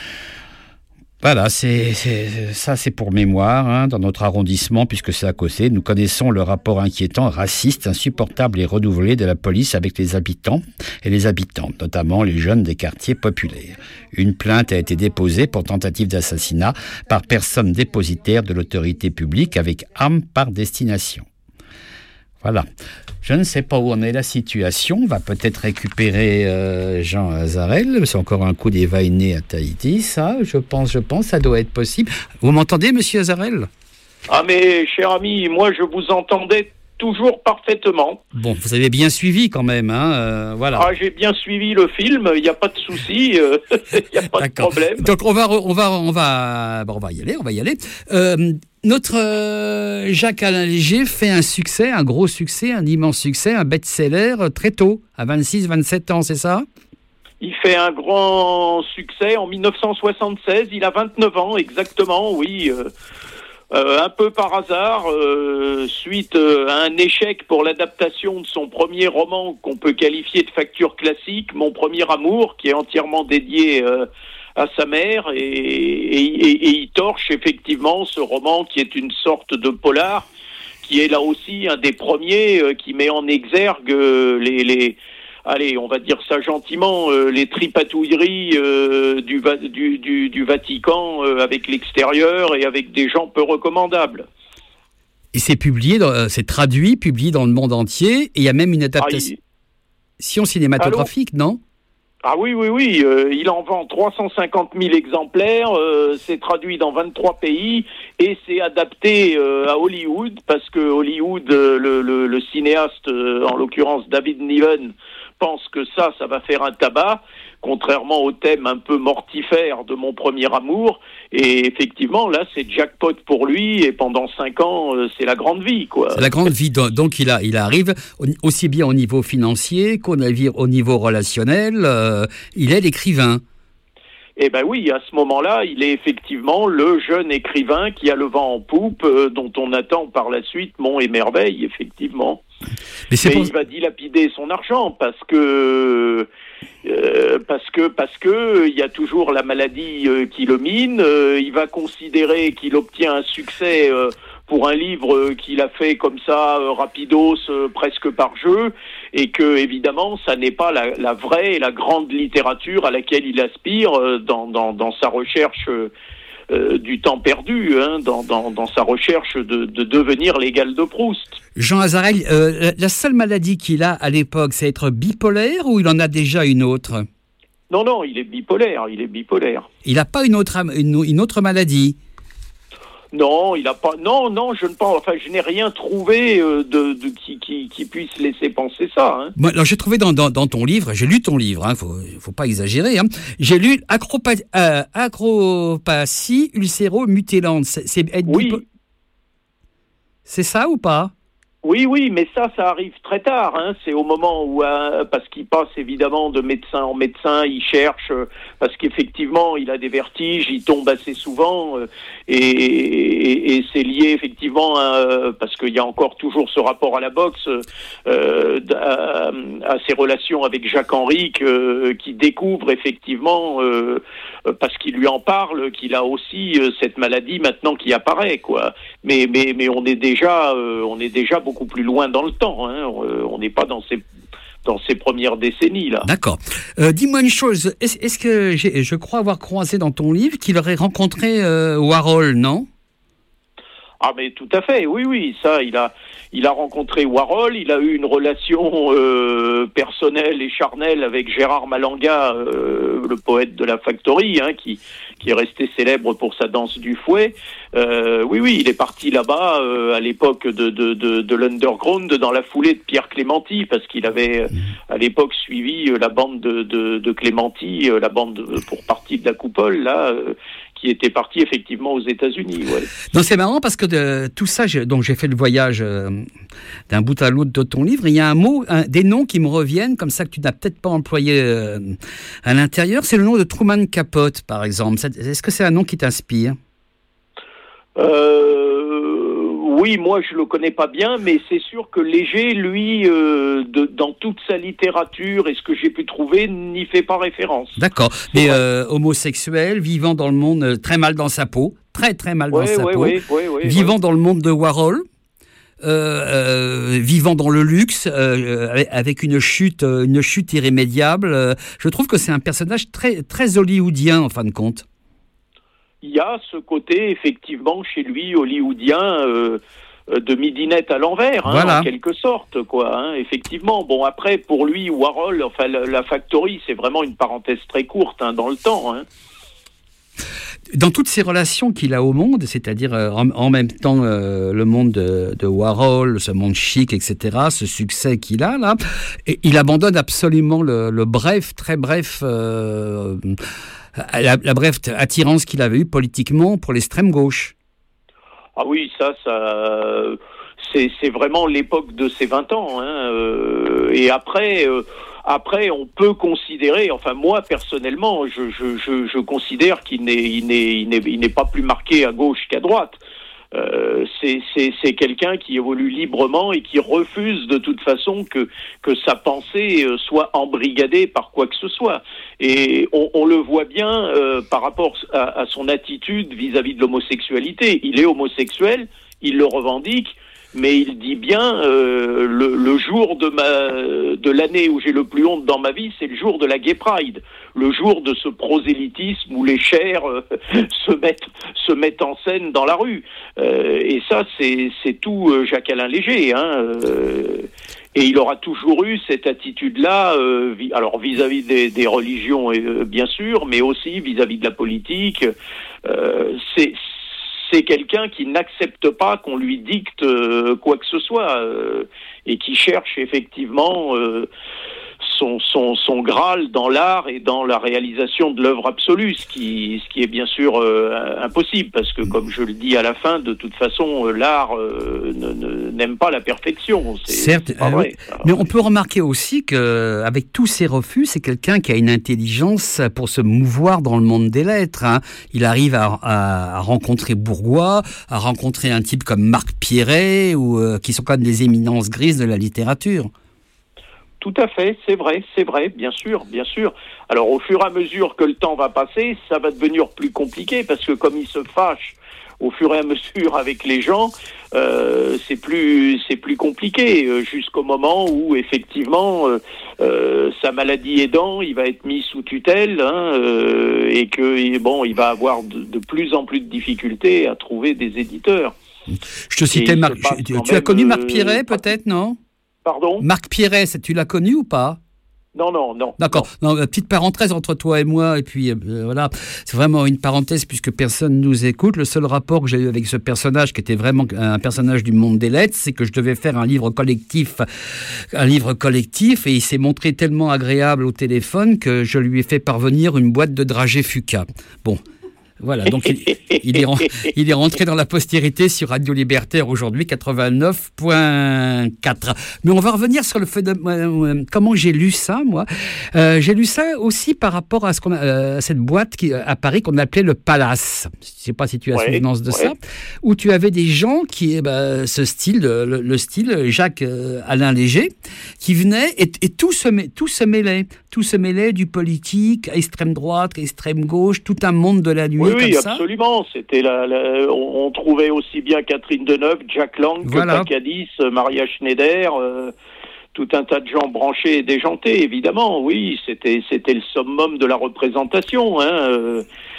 Voilà, c'est pour mémoire, dans notre arrondissement, puisque c'est à côté. Nous connaissons le rapport inquiétant, raciste, insupportable et renouvelé de la police avec les habitants et les habitantes, notamment les jeunes des quartiers populaires. Une plainte a été déposée pour tentative d'assassinat par personne dépositaire de l'autorité publique avec arme par destination. Voilà. Je ne sais pas où en est la situation. On va peut-être récupérer Jean Azarel. C'est encore un coup d'évainé à Tahiti, ça. Je pense, ça doit être possible. Vous m'entendez, monsieur Azarel ? Ah mais, cher ami, moi je vous entendais toujours parfaitement. Bon, vous avez bien suivi quand même, voilà. Ah, j'ai bien suivi le film, il n'y a pas de souci, il n'y a pas de problème. Donc on va y aller. Notre Jacques-Alain Léger fait un succès, un gros succès, un immense succès, un best-seller très tôt, à 26-27 ans, c'est ça ? Il fait un grand succès en 1976, il a 29 ans exactement, oui. Un peu par hasard, suite à un échec pour l'adaptation de son premier roman qu'on peut qualifier de facture classique, Mon premier amour, qui est entièrement dédié à sa mère, et il torche effectivement ce roman qui est une sorte de polar, qui est là aussi un des premiers qui met en exergue allez, on va dire ça gentiment, les tripatouilleries du Vatican avec l'extérieur et avec des gens peu recommandables. Et c'est traduit, publié dans le monde entier, et il y a même une adaptation cinématographique, non ? Ah oui, il en vend 350 000 exemplaires, c'est traduit dans 23 pays, et c'est adapté à Hollywood, parce que Hollywood, le cinéaste, en l'occurrence David Niven, pense que ça va faire un tabac, contrairement au thème un peu mortifère de Mon premier amour, et effectivement, là, c'est jackpot pour lui, et pendant 5 ans, c'est la grande vie, quoi. C'est la grande vie, donc il arrive aussi bien au niveau financier qu'au niveau relationnel, il est l'écrivain. Eh ben oui, à ce moment-là, il est effectivement le jeune écrivain qui a le vent en poupe, dont on attend par la suite Monts et merveilles, effectivement. Mais il va dilapider son argent parce que il y a toujours la maladie qui le mine. Il va considérer qu'il obtient un succès pour un livre qu'il a fait comme ça, rapidos, presque par jeu, et que évidemment ça n'est pas la vraie et la grande littérature à laquelle il aspire dans sa recherche du temps perdu, dans sa recherche de devenir l'égal de Proust. Jean Azarel, la seule maladie qu'il a à l'époque, c'est être bipolaire, ou il en a déjà une autre ? Non, il est bipolaire. Il n'a pas une autre maladie ? Non, il a pas. Non, je ne pense. Enfin, je n'ai rien trouvé qui puisse laisser penser ça. Hein. Moi, alors, j'ai trouvé dans ton livre. J'ai lu ton livre. Faut pas exagérer. J'ai lu acropathie ulcéro-mutilante. Oui. C'est ça ou pas ? Oui, mais ça arrive très tard. C'est au moment où, parce qu'il passe évidemment de médecin en médecin, il cherche, parce qu'effectivement, il a des vertiges, il tombe assez souvent, et c'est lié effectivement, parce qu'il y a encore toujours ce rapport à la boxe, à ses relations avec Jacques Henrique, qui découvre effectivement, parce qu'il lui en parle, qu'il a aussi cette maladie maintenant qui apparaît, quoi. Mais on est déjà beaucoup plus loin dans le temps. On n'est pas dans ces premières décennies là. D'accord. Dis-moi une chose. Est-ce que je crois avoir croisé dans ton livre qu'il aurait rencontré Warhol, non ? Ah mais tout à fait. Oui. Ça, il a rencontré Warhol. Il a eu une relation personnelle et charnelle avec Gérard Malanga, le poète de la Factory, qui est resté célèbre pour sa danse du fouet. Oui, il est parti là-bas à l'époque de l'underground, dans la foulée de Pierre Clémenti, parce qu'il avait à l'époque suivi la bande de Clémenti, la bande pour partie de la Coupole, là, qui était parti effectivement aux États-Unis. Ouais. Non, c'est marrant parce que tout ça, donc j'ai fait le voyage d'un bout à l'autre de ton livre. Il y a des noms qui me reviennent comme ça que tu n'as peut-être pas employé à l'intérieur. C'est le nom de Truman Capote, par exemple. Est-ce que c'est un nom qui t'inspire ? Oui, moi je le connais pas bien, mais c'est sûr que Léger, lui, dans toute sa littérature et ce que j'ai pu trouver, n'y fait pas référence. D'accord, mais homosexuel, vivant dans le monde, très mal dans sa peau, très mal dans sa peau, vivant dans le monde de Warhol, vivant dans le luxe, avec une chute irrémédiable. Je trouve que c'est un personnage très hollywoodien en fin de compte. Il y a ce côté, effectivement, chez lui, hollywoodien, de midinette à l'envers, voilà. En quelque sorte, quoi. Effectivement. Bon, après, pour lui, Warhol, enfin, la Factory, c'est vraiment une parenthèse très courte dans le temps. Dans toutes ces relations qu'il a au monde, c'est-à-dire en même temps le monde de Warhol, ce monde chic, etc., ce succès qu'il a là, et il abandonne absolument très bref... la brève attirance qu'il avait eue politiquement pour l'extrême gauche. Ah oui, ça c'est vraiment l'époque de ses 20 ans. Et après, on peut considérer, enfin moi personnellement, je considère qu'il n'est pas plus marqué à gauche qu'à droite. C'est quelqu'un qui évolue librement et qui refuse de toute façon que sa pensée soit embrigadée par quoi que ce soit. Et on le voit bien par rapport à son attitude vis-à-vis de l'homosexualité. Il est homosexuel, il le revendique, mais il dit bien le jour de l'année où j'ai le plus honte dans ma vie, c'est le jour de la Gay Pride, le jour de ce prosélytisme où les chairs se mettent en scène dans la rue. Et ça, c'est tout Jacques-Alain Léger, hein. Et il aura toujours eu cette attitude-là, alors vis-à-vis des religions, bien sûr, mais aussi vis-à-vis de la politique. C'est quelqu'un qui n'accepte pas qu'on lui dicte quoi que ce soit et qui cherche effectivement son Graal dans l'art et dans la réalisation de l'œuvre absolue, ce qui est bien sûr impossible, parce que comme je le dis à la fin, de toute façon, l'art n'aime pas la perfection. Certes, c'est pas vrai. Mais on peut remarquer aussi qu'avec tous ses refus, c'est quelqu'un qui a une intelligence pour se mouvoir dans le monde des lettres, hein. Il arrive à rencontrer Bourgois, à rencontrer un type comme Marc Pierret, qui sont quand même des éminences grises de la littérature. Tout à fait, c'est vrai, bien sûr. Alors au fur et à mesure que le temps va passer, ça va devenir plus compliqué, parce que comme il se fâche au fur et à mesure avec les gens, c'est plus compliqué, jusqu'au moment où effectivement sa maladie aidant, il va être mis sous tutelle, hein, et que bon, il va avoir de plus en plus de difficultés à trouver des éditeurs. Je te citais Marc. Tu as connu Marc Pierret, peut-être, non ? Pardon ? Marc Pierret, tu l'as connu ou pas ? Non. D'accord. Non, petite parenthèse entre toi et moi, et puis voilà, c'est vraiment une parenthèse puisque personne nous écoute. Le seul rapport que j'ai eu avec ce personnage, qui était vraiment un personnage du monde des lettres, c'est que je devais faire un livre collectif, et il s'est montré tellement agréable au téléphone que je lui ai fait parvenir une boîte de dragées Fuca. Bon. Voilà, donc il est rentré dans la postérité sur Radio Libertaire aujourd'hui, 89.4. Mais on va revenir sur le fait de comment j'ai lu ça, moi. J'ai lu ça aussi par rapport à cette boîte à Paris qu'on appelait le Palace. Je ne sais pas si tu as souvenance de ça, où tu avais des gens qui, ce style, le style Jacques-Alain Léger, qui venaient et tout se mêlait du politique, extrême droite, extrême gauche, tout un monde de la nuit. Oui, absolument. C'était on trouvait aussi bien Catherine Deneuve, Jack Lang, que Pacadis, Maria Schneider, tout un tas de gens branchés et déjantés, évidemment. Oui, c'était le summum de la représentation, hein.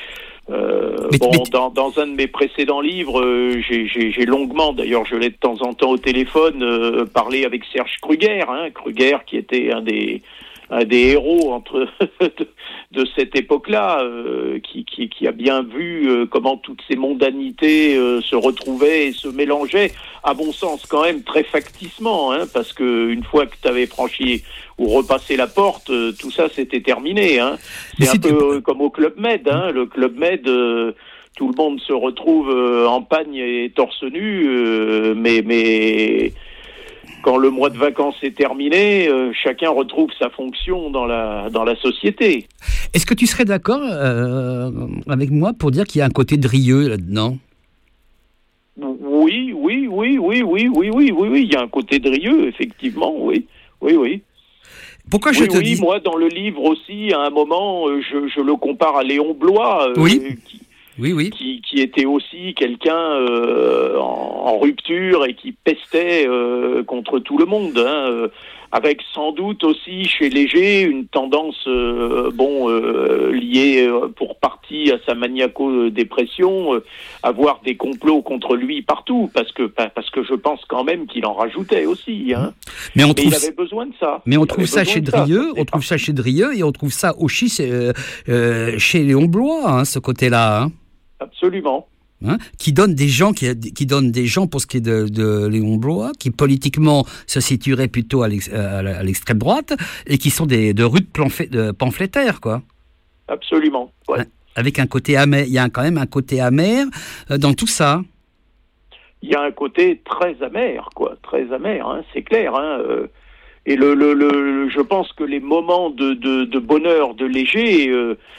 Dans un de mes précédents livres, j'ai longuement, d'ailleurs je l'ai de temps en temps au téléphone, parlé avec Serge Kruger, hein, Kruger qui était un des héros de cette époque-là, qui a bien vu comment toutes ces mondanités se retrouvaient et se mélangeaient, à mon sens quand même très facticement, hein, parce que une fois que tu avais franchi ou repassé la porte, tout ça c'était terminé, hein. C'est un peu comme au Club Med, hein. Le Club Med, tout le monde se retrouve en pagne et torse nu, mais quand le mois de vacances est terminé, chacun retrouve sa fonction dans la société. Est-ce que tu serais d'accord avec moi pour dire qu'il y a un côté drieux là-dedans ? Oui, il y a un côté drieux, effectivement, oui. Pourquoi je te dis... moi, dans le livre aussi, à un moment, je le compare à Léon Bloy, qui était aussi quelqu'un en rupture et qui pestait contre tout le monde, hein, avec sans doute aussi chez Léger une tendance liée pour partie à sa maniaco-dépression, à voir des complots contre lui partout, parce que je pense quand même qu'il en rajoutait aussi, hein. Mais il avait besoin de ça. Mais on trouve ça chez Drieux, et on trouve ça aussi chez Léon Bloy, hein, ce côté-là, hein. Absolument. Hein, qui donne des gens pour ce qui est de Léon Bloy, qui politiquement se situeraient plutôt à l'extrême droite et qui sont de rudes pamphlétaires, quoi. Absolument. Ouais. Avec un côté amer, il y a quand même un côté amer dans tout ça. Il y a un côté très amer, quoi, très amer, hein, c'est clair, hein. je pense que les moments de bonheur de Léger,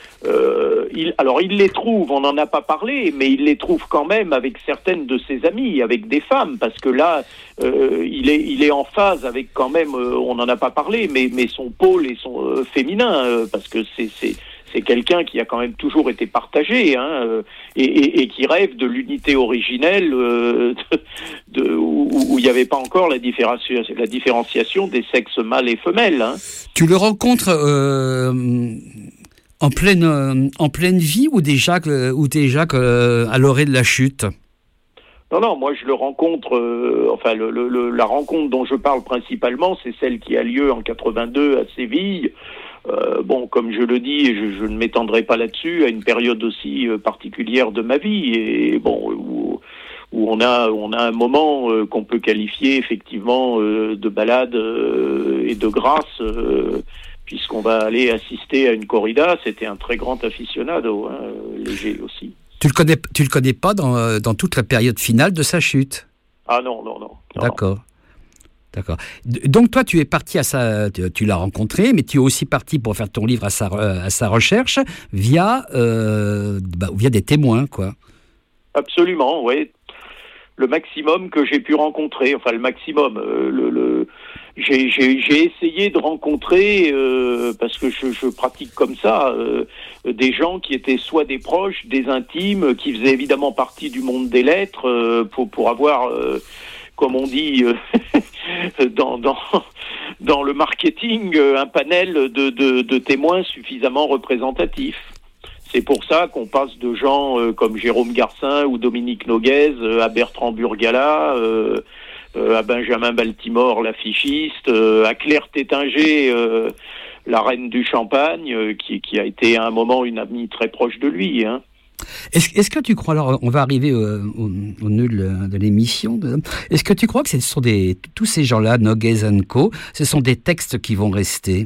il les trouve, on n'en a pas parlé, mais il les trouve quand même avec certaines de ses amies, avec des femmes, parce que là, il est en phase avec quand même, on n'en a pas parlé, mais son pôle et son féminin, parce que c'est quelqu'un qui a quand même toujours été partagé, et qui rêve de l'unité originelle où il n'y avait pas encore la différenciation des sexes mâles et femelles. Tu le rencontres en pleine vie ou déjà à l'orée de la chute? Non, moi je le rencontre, la rencontre dont je parle principalement, c'est celle qui a lieu en 82 à Séville. Comme je le dis, je ne m'étendrai pas là-dessus, à une période aussi particulière de ma vie, et où on a un moment qu'on peut qualifier effectivement de balade et de grâce, puisqu'on va aller assister à une corrida. C'était un très grand aficionado, Léger aussi. Tu le connais pas dans toute la période finale de sa chute? Ah non. D'accord. Donc toi, tu es parti tu l'as rencontré, mais tu es aussi parti pour faire ton livre à sa recherche via des témoins, quoi. Absolument, oui. Le maximum que j'ai pu rencontrer, le maximum. J'ai essayé de rencontrer, parce que je pratique comme ça, des gens qui étaient soit des proches, des intimes, qui faisaient évidemment partie du monde des lettres, pour avoir, comme on dit dans le marketing, un panel de témoins suffisamment représentatifs. C'est pour ça qu'on passe de gens comme Jérôme Garcin ou Dominique Noguez à Bertrand Burgala, à Benjamin Baltimore, l'affichiste, à Claire Tétinger, la reine du Champagne, qui a été à un moment une amie très proche de lui. Est-ce que tu crois, alors on va arriver au nul de l'émission, est-ce que tu crois que ce sont tous ces gens-là, Noguez & Co., ce sont des textes qui vont rester?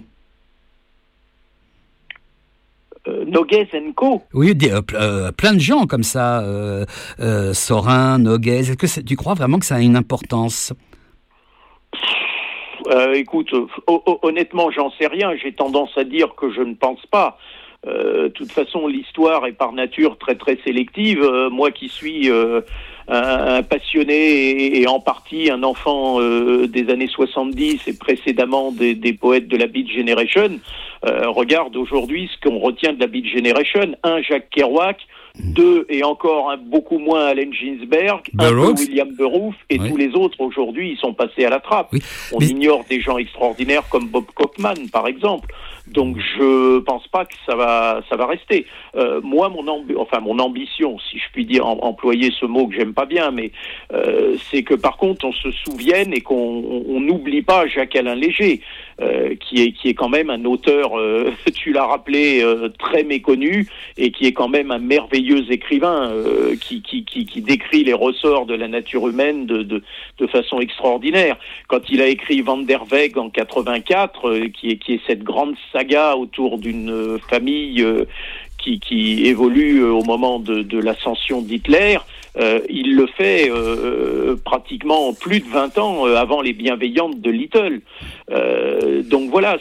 Noguez & Co. Oui, plein de gens comme ça, Sorin, Noguez. Est-ce que tu crois vraiment que ça a une importance? Écoute, honnêtement, j'en sais rien. J'ai tendance à dire que je ne pense pas. De toute façon, l'histoire est par nature très très sélective. Moi qui suis un passionné et en partie un enfant des années 70 et précédemment des poètes de la Beat Generation, regarde aujourd'hui ce qu'on retient de la Beat Generation. 1, Jacques Kerouac. 2, et encore beaucoup moins Allen Ginsberg, un peu William Burroughs, et tous les autres aujourd'hui ils sont passés à la trappe. On ignore des gens extraordinaires comme Bob Kaufman par exemple. Donc je pense pas que ça va rester. Moi mon ambition, si je puis dire, employer ce mot que j'aime pas bien, mais c'est que par contre on se souvienne et qu'on n'oublie pas Jacques-Alain Léger, qui est quand même un auteur, tu l'as rappelé, très méconnu, et qui est quand même un merveilleux écrivain qui décrit les ressorts de la nature humaine de façon extraordinaire. Quand il a écrit Van der Weg en 84, qui est cette grande saga autour d'une famille qui évolue au moment de l'ascension d'Hitler, il le fait pratiquement plus de 20 ans avant les Bienveillantes de Little. Donc voilà,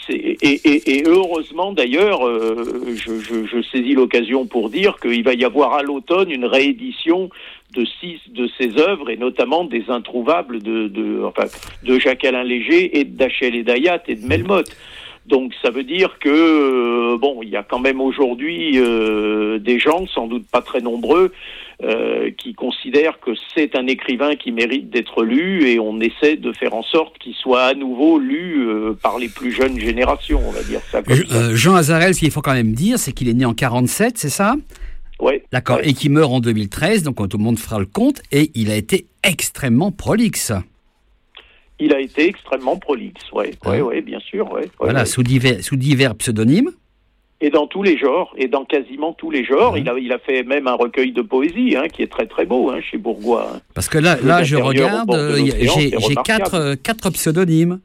et heureusement d'ailleurs, je saisis l'occasion pour dire qu'il va y avoir à l'automne une réédition de 6 de ses œuvres, et notamment des Introuvables de Jacques-Alain Léger et d'Achille Hedayat et de Melmoth. Donc ça veut dire que il y a quand même aujourd'hui des gens, sans doute pas très nombreux, qui considèrent que c'est un écrivain qui mérite d'être lu, et on essaie de faire en sorte qu'il soit à nouveau lu par les plus jeunes générations, on va dire ça comme ça. Jean Azarel, ce qu'il faut quand même dire, c'est qu'il est né en 47, c'est ça ? Oui. D'accord, et qui meurt en 2013, donc tout le monde fera le compte, et il a été extrêmement prolixe. Il a été extrêmement prolixe, oui, bien sûr. Voilà, sous divers pseudonymes. Et dans tous les genres, et dans quasiment tous les genres. Il a fait même un recueil de poésie, qui est très très beau, chez Bourgois. Parce que là je regarde, j'ai quatre pseudonymes.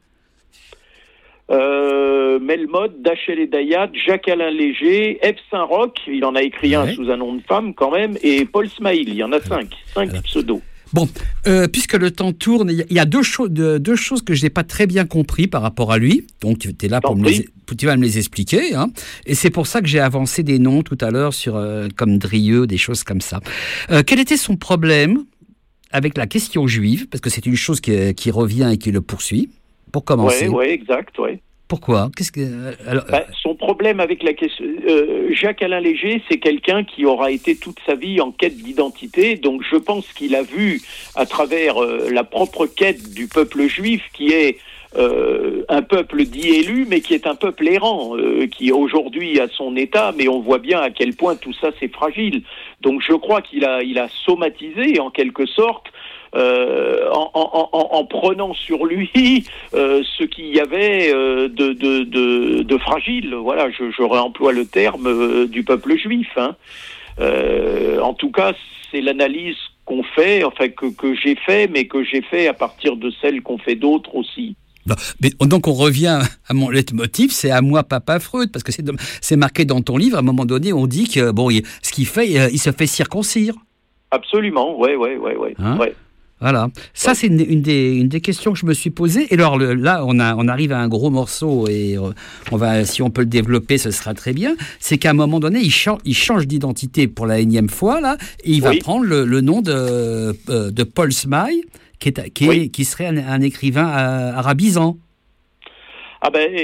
Melmoth, Dachel Hedayat, Jacques-Alain Léger, Ève Saint-Roch, il en a écrit un sous un nom de femme quand même, et Paul Smaïl, il y en a 5 pseudos. Bon, puisque le temps tourne, il y a deux choses que je n'ai pas très bien compris par rapport à lui. Donc, tu es là tu vas me les expliquer. Hein. Et c'est pour ça que j'ai avancé des noms tout à l'heure comme Drieux, des choses comme ça. Quel était son problème avec la question juive? Parce que c'est une chose qui revient et qui le poursuit. Pour commencer. Oui, exact, oui. Pourquoi? Son problème avec la question... Jacques-Alain Léger, c'est quelqu'un qui aura été toute sa vie en quête d'identité, donc je pense qu'il a vu à travers la propre quête du peuple juif, qui est un peuple dit élu, mais qui est un peuple errant, qui aujourd'hui a son état, mais on voit bien à quel point tout ça c'est fragile. Donc je crois qu'il a somatisé en quelque sorte, en prenant sur lui ce qu'il y avait de fragile. Voilà, je réemploie le terme du peuple juif. Hein. En tout cas, c'est l'analyse qu'on fait, enfin que j'ai fait, mais que j'ai fait à partir de celle qu'ont fait d'autres aussi. Mais donc on revient à mon leitmotiv, c'est à moi papa Freud, parce que c'est marqué dans ton livre. À un moment donné, on dit que ce qu'il fait, il se fait circoncire. Absolument, ouais. Hein ouais. Voilà, ça c'est une des questions que je me suis posée. Et alors là, on arrive à un gros morceau et si on peut le développer, ce sera très bien. C'est qu'à un moment donné, il change d'identité pour la énième fois là, et il va prendre le nom de Paul Smay, qui serait un écrivain arabisant. Ah ben,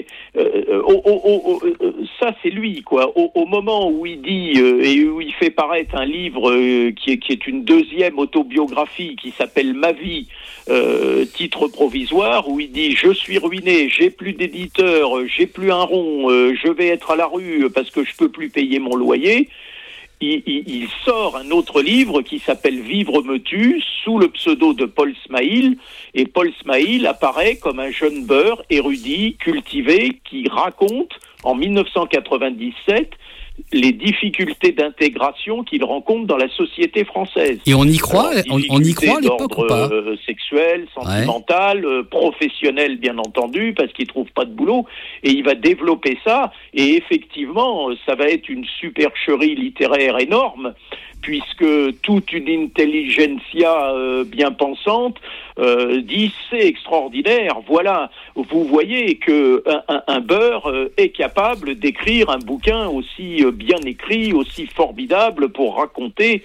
ça c'est lui quoi. Au moment où il dit et où il fait paraître un livre qui est une deuxième autobiographie qui s'appelle Ma vie, titre provisoire, où il dit je suis ruiné, j'ai plus d'éditeur, j'ai plus un rond, je vais être à la rue parce que je peux plus payer mon loyer. Il sort un autre livre qui s'appelle Vivre me tue, sous le pseudo de Paul Smay, et Paul Smay apparaît comme un jeune beurre érudit, cultivé, qui raconte en 1997 les difficultés d'intégration qu'il rencontre dans la société française. Et on y croit, on y croit à l'époque ou pas? Sexuel, sentimental, professionnel bien entendu, parce qu'il trouve pas de boulot, et il va développer ça, et effectivement, ça va être une supercherie littéraire énorme, puisque toute une intelligentsia bien pensante dit c'est extraordinaire. Voilà, vous voyez que un beurre est capable d'écrire un bouquin aussi bien écrit, aussi formidable pour raconter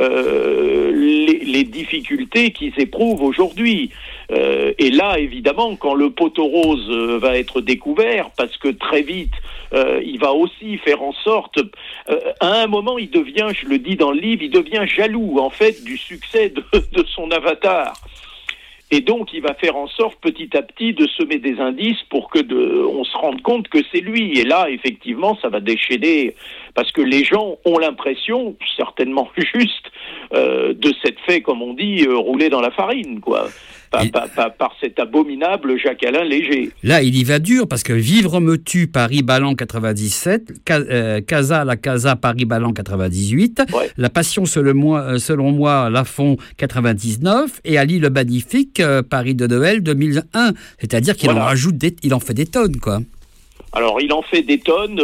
les difficultés qu'ils éprouvent aujourd'hui. Et là, évidemment, quand le poteau rose va être découvert, parce que très vite, il va aussi faire en sorte, à un moment, il devient, je le dis dans le livre, il devient jaloux, en fait, du succès de son avatar. Et donc, il va faire en sorte, petit à petit, de semer des indices pour que on se rende compte que c'est lui. Et là, effectivement, ça va déchaîner, parce que les gens ont l'impression, certainement juste, de s'être fait, comme on dit, rouler dans la farine, quoi. Par cet abominable Jacques-Alain Léger. Là, il y va dur, parce que Vivre me tue, Paris-Ballan 97, Casa la Casa, Paris-Ballan 98, La Passion selon moi, Lafon 99, et Ali le Magnifique, Paris de Noël 2001. C'est-à-dire qu'il en rajoute il en fait des tonnes, quoi. Alors, il en fait des tonnes.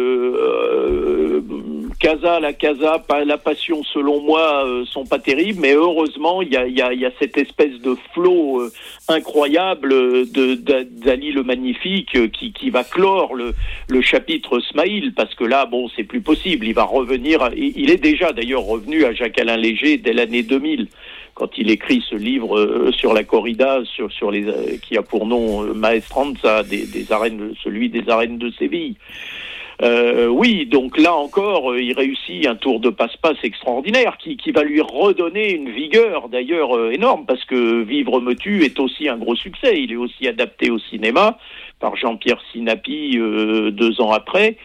Casa, la Casa, La Passion, selon moi, sont pas terribles, mais heureusement, il y a cette espèce de flot incroyable d'Ali le Magnifique qui va clore le chapitre Smay, parce que là, bon, c'est plus possible. Il va revenir. Il est déjà d'ailleurs revenu à Jacques-Alain Léger dès l'année 2000. Quand il écrit ce livre sur la corrida, sur les qui a pour nom Maestranza, celui des arènes de Séville. Oui, donc là encore, il réussit un tour de passe-passe extraordinaire qui va lui redonner une vigueur d'ailleurs énorme, parce que Vivre me tue est aussi un gros succès. Il est aussi adapté au cinéma par Jean-Pierre Sinapi 2 ans après,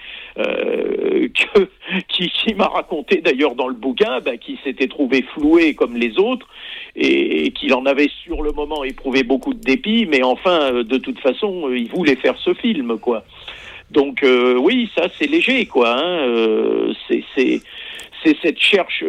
qui m'a raconté d'ailleurs dans le bouquin qu'il s'était trouvé floué comme les autres et qu'il en avait sur le moment éprouvé beaucoup de dépit, mais enfin, de toute façon, il voulait faire ce film, quoi. Donc oui, ça c'est léger, quoi. Hein. C'est cette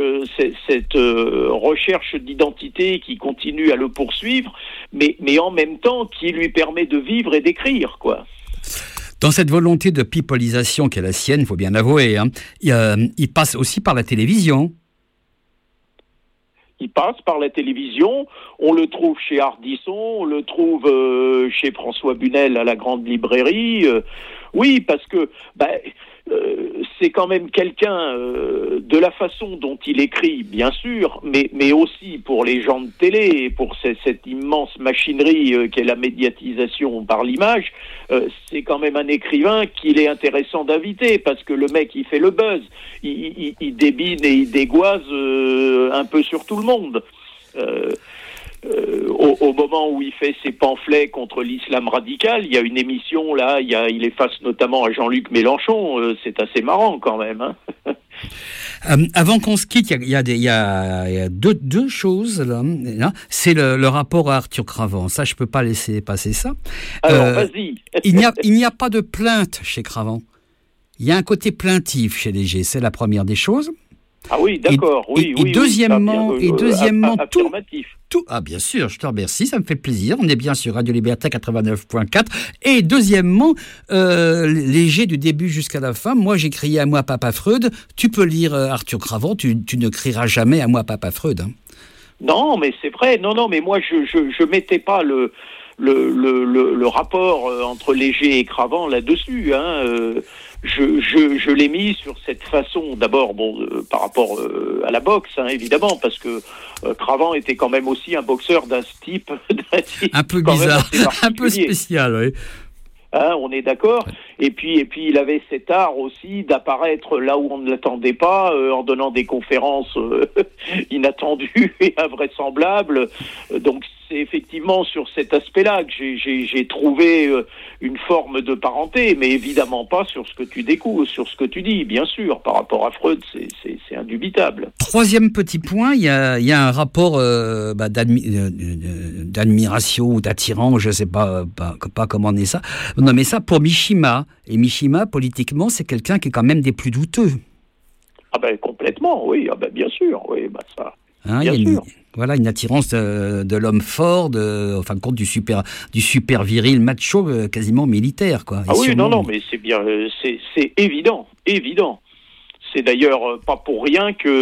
recherche d'identité qui continue à le poursuivre, mais en même temps qui lui permet de vivre et d'écrire, quoi. Dans cette volonté de pipolisation qui est la sienne, il faut bien l'avouer, hein, il passe aussi par la télévision. Il passe par la télévision, on le trouve chez Ardisson, on le trouve chez François Bunel à la Grande Librairie. Oui, parce que c'est quand même quelqu'un de la façon dont il écrit, bien sûr, mais aussi pour les gens de télé et pour cette immense machinerie qu'est la médiatisation par l'image, c'est quand même un écrivain qu'il est intéressant d'inviter, parce que le mec, il fait le buzz, il débine et il dégoise un peu sur tout le monde. Au moment où il fait ses pamphlets contre l'islam radical, il y a une émission là, il est face notamment à Jean-Luc Mélenchon, c'est assez marrant quand même. Hein. Avant qu'on se quitte, il y a deux choses là. C'est le rapport à Arthur Cravant. Ça, je peux pas laisser passer ça. Alors, vas-y. il n'y a pas de plainte chez Cravant. Il y a un côté plaintif chez Léger. C'est la première des choses. Ah oui, d'accord. Oui. Deuxièmement, affirmatif. Bien sûr, je te remercie, ça me fait plaisir. On est bien sur Radio Liberté 89.4. Et deuxièmement, Léger du début jusqu'à la fin. Moi, j'ai crié à moi Papa Freud. Tu peux lire Arthur Cravant, tu ne crieras jamais à moi Papa Freud. Hein. Non, mais c'est vrai. Non, mais moi, je mettais pas le rapport entre Léger et Cravant là-dessus. Hein. Je l'ai mis sur cette façon, d'abord, par rapport à la boxe, hein, évidemment, parce que Cravant était quand même aussi un boxeur d'un type un peu bizarre, un peu spécial, oui. Hein, on est d'accord. Et puis il avait cet art aussi d'apparaître là où on ne l'attendait pas, en donnant des conférences inattendues et invraisemblables. Donc c'est effectivement sur cet aspect-là que j'ai trouvé une forme de parenté, mais évidemment pas sur ce que tu découvres, sur ce que tu dis, bien sûr. Par rapport à Freud, c'est indubitable. Troisième petit point, il y a un rapport d'admiration ou d'attirance, je ne sais pas comment nommer ça, pour Mishima. Et Mishima, politiquement, c'est quelqu'un qui est quand même des plus douteux. Ah ben complètement, oui, bien sûr, oui, ça. Hein, bien sûr. Voilà, une attirance de l'homme fort, en fin de compte du super viril macho, quasiment militaire, quoi. Ah oui, non, mais c'est bien, c'est évident. C'est d'ailleurs pas pour rien que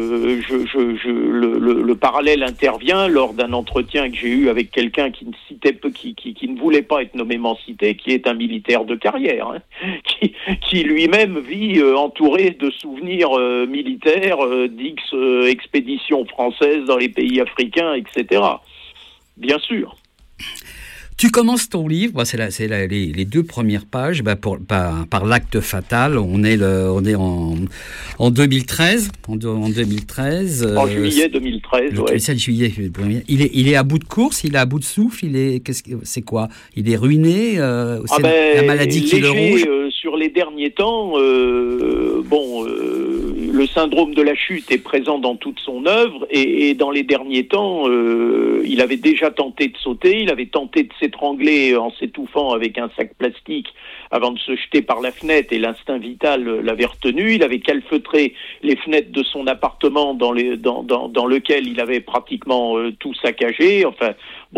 le parallèle intervient lors d'un entretien que j'ai eu avec quelqu'un qui ne voulait pas être nommément cité, qui est un militaire de carrière, hein, qui lui-même vit entouré de souvenirs militaires d'X expéditions françaises dans les pays africains, etc. Bien sûr. Tu commences ton livre, c'est les deux premières pages, par l'acte fatal. On est en 2013. En 2013. En juillet 2013, le 17 juillet. Il est à bout de course, il est à bout de souffle. C'est quoi ? Il est ruiné. La maladie qui le ronge. Sur les derniers temps, le syndrome de la chute est présent dans toute son œuvre, et dans les derniers temps, il avait déjà tenté de sauter, il avait tenté de s'étrangler en s'étouffant avec un sac plastique avant de se jeter par la fenêtre, et l'instinct vital l'avait retenu. Il avait calfeutré les fenêtres de son appartement dans lequel il avait pratiquement tout saccagé. Enfin,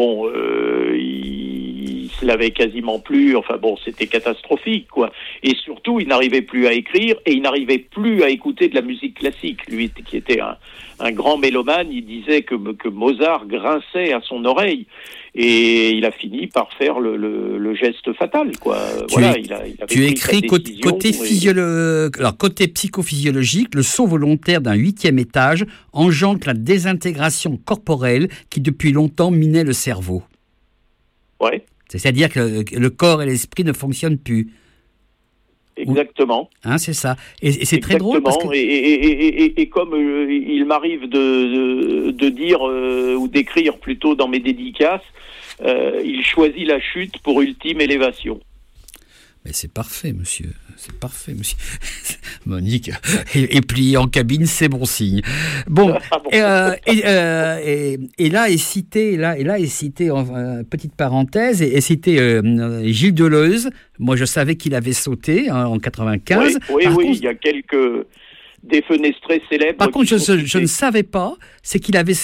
il se lavait quasiment plus. Enfin c'était catastrophique, quoi. Et surtout, il n'arrivait plus à écrire, et il n'arrivait plus à écouter de la musique classique. Lui, qui était un grand mélomane, il disait que Mozart grinçait à son oreille, et il a fini par faire le geste fatal, quoi. Tu écris côté psychophysiologique, le saut volontaire d'un 8e étage engendre la désintégration corporelle qui depuis longtemps minait le cerveau. Ouais. C'est-à-dire que le corps et l'esprit ne fonctionnent plus. Exactement. Hein, c'est ça. Et c'est très drôle parce que... Et comme il m'arrive de dire ou d'écrire plutôt dans mes dédicaces, il choisit la chute pour ultime élévation. Mais c'est parfait, monsieur. Monique est pliée en cabine, c'est bon signe. Bon, et là est cité, en petite parenthèse, est cité Gilles Deleuze. Moi, je savais qu'il avait sauté en 95. Oui, il y a quelques défenestrés célèbres. Par contre, je ne savais pas, c'est qu'il a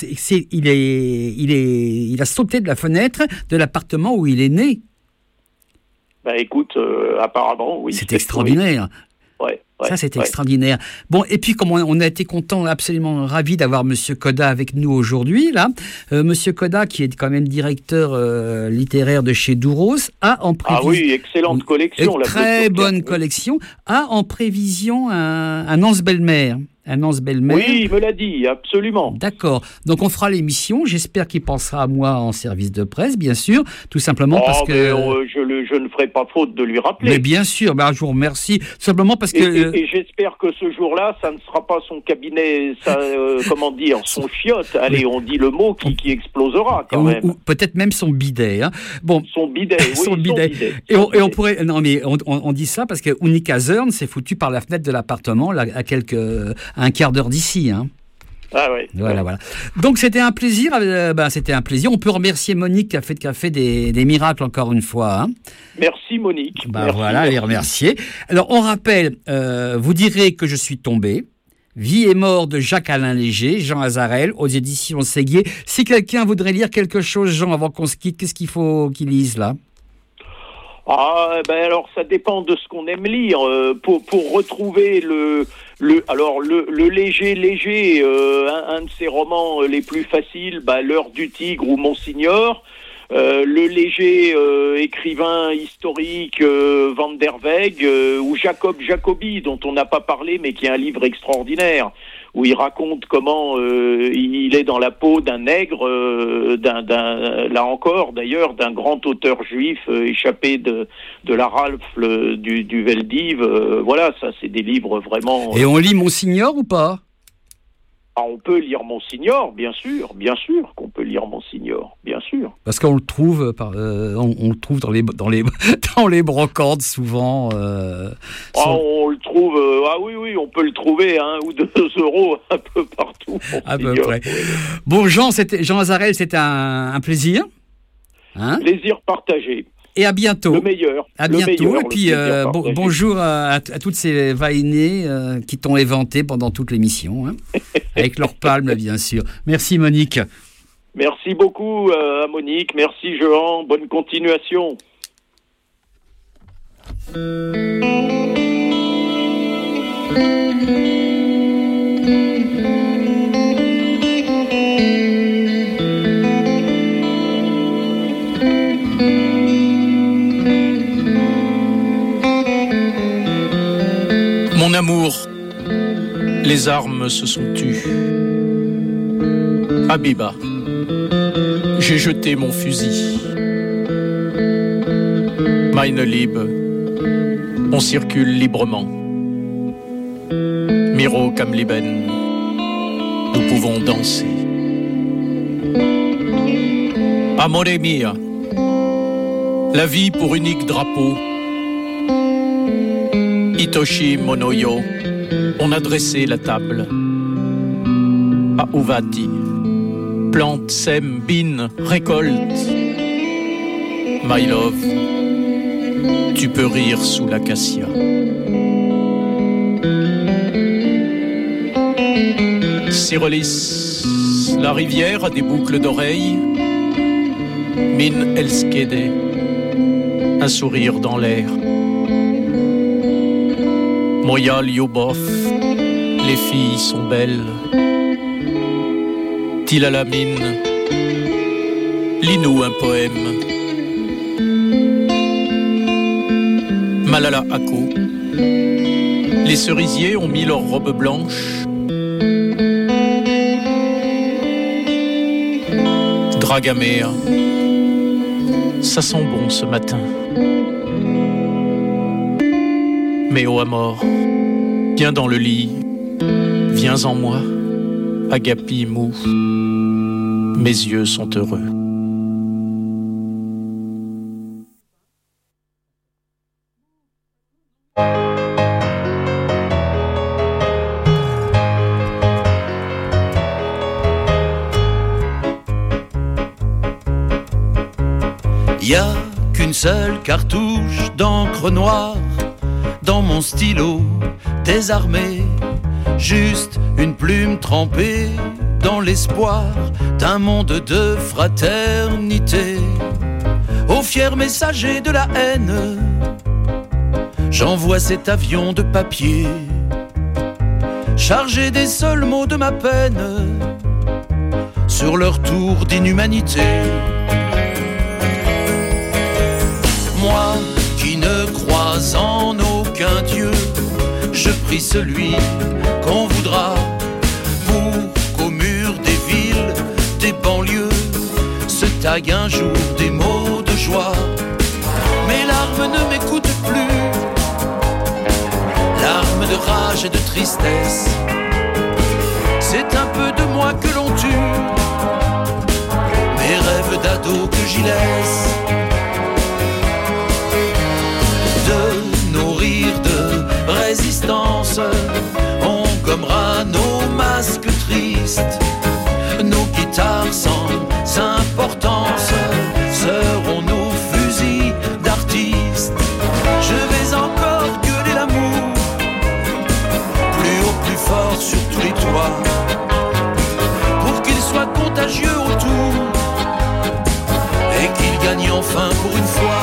sauté de la fenêtre de l'appartement où il est né. Écoute, apparemment, oui. C'est extraordinaire. Ouais. Ça, c'était extraordinaire. Bon, et puis, comme on a été content, absolument ravis d'avoir Monsieur Coda avec nous aujourd'hui, là. Monsieur Coda, qui est quand même directeur littéraire de chez Douros, a en prévision... Ah oui, excellente collection. Très bonne collection. A en prévision un Anse Belle-Mère. Un Anse Belle-Mère. Oui, il me l'a dit, absolument. D'accord. Donc on fera l'émission. J'espère qu'il pensera à moi en service de presse, bien sûr, tout simplement parce que je ne ferai pas faute de lui rappeler. Mais bien sûr. Je vous remercie. Simplement parce que et j'espère que ce jour-là, ça ne sera pas son cabinet, son chiotte. Allez, on dit le mot qui explosera quand même. Ou peut-être même son bidet. Hein. Bon. Son bidet. Oui, son bidet. Et on pourrait. Non, mais on dit ça parce que Unica Zern s'est foutu par la fenêtre de l'appartement là, à un quart d'heure d'ici, hein. Ah ouais. Voilà. Donc c'était un plaisir. C'était un plaisir. On peut remercier Monique qui a fait des miracles encore une fois. Hein. Merci Monique. Merci. Les remercier. Alors on rappelle. Vous direz que je suis tombé. Vie et mort de Jacques-Alain Léger, Jean Azarel, aux éditions Séguier. Si quelqu'un voudrait lire quelque chose, Jean, avant qu'on se quitte, qu'est-ce qu'il faut qu'il lise là? Alors ça dépend de ce qu'on aime lire. Pour retrouver le léger, un de ses romans les plus faciles, L'heure du tigre ou Monsignor. Le léger écrivain historique Van der Weg ou Jacob Jacobi, dont on n'a pas parlé mais qui est un livre extraordinaire, où il raconte comment il est dans la peau d'un nègre, là encore d'ailleurs, d'un grand auteur juif échappé de la rafle du Veldiv. Voilà, ça c'est des livres vraiment... Et on lit Monsignor ou pas ? On peut lire Monsignor, bien sûr qu'on peut lire Monsignor, bien sûr. Parce qu'on le trouve, on le trouve dans les brocantes souvent. On le trouve, oui, on peut le trouver à 1 ou 2 euros un peu partout. À peu près. Bon, Jean Azarel, c'était un plaisir. Hein ? Plaisir partagé. Et à bientôt. Le meilleur. À bientôt. Et puis bonjour à toutes ces vainés qui t'ont éventé pendant toute l'émission, hein, avec leur palme, bien sûr. Merci Monique. Merci beaucoup à Monique. Merci Jean. Bonne continuation. Mon amour, les armes se sont tues. Habiba, j'ai jeté mon fusil. Meine Liebe, on circule librement. Miro Kamliben, nous pouvons danser. Amore mia, la vie pour unique drapeau. Hitoshi Monoyo, on a dressé la table. Aouvati, plante, sème, bine, récolte. My love, tu peux rire sous l'acacia. Cyrelis, la rivière a des boucles d'oreilles. Min Elskede, un sourire dans l'air. Moya Lyubov, les filles sont belles. Tilalamine, lis-nous un poème. Malala Ako, les cerisiers ont mis leurs robes blanches. Dragamea, ça sent bon ce matin. Mais ô Amor, viens dans le lit, viens en moi, Agapi mou, mes yeux sont heureux. Y a qu'une seule cartouche d'encre noire dans mon stylo désarmé, juste une plume trempée dans l'espoir d'un monde de fraternité. Aux fiers messagers de la haine, j'envoie cet avion de papier chargés des seuls mots de ma peine, sur leur tour d'inhumanité. Moi qui ne crois en aucun Dieu, je prie celui qu'on voudra pour qu'au mur des villes, des banlieues, se taguent un jour des mots de joie. Mes larmes ne m'écoutent plus, larmes de rage et de tristesse. C'est un peu de moi que l'on tue, mes rêves d'ado que j'y laisse. De nos rires de résistance, on gommera nos masques tristes. Nos guitares sans importance seront nos fusils d'artistes. Je vais encore gueuler l'amour, plus haut, plus fort sur tous les toits, pour qu'il soit contagieux autour et qu'il gagne enfin pour une fois.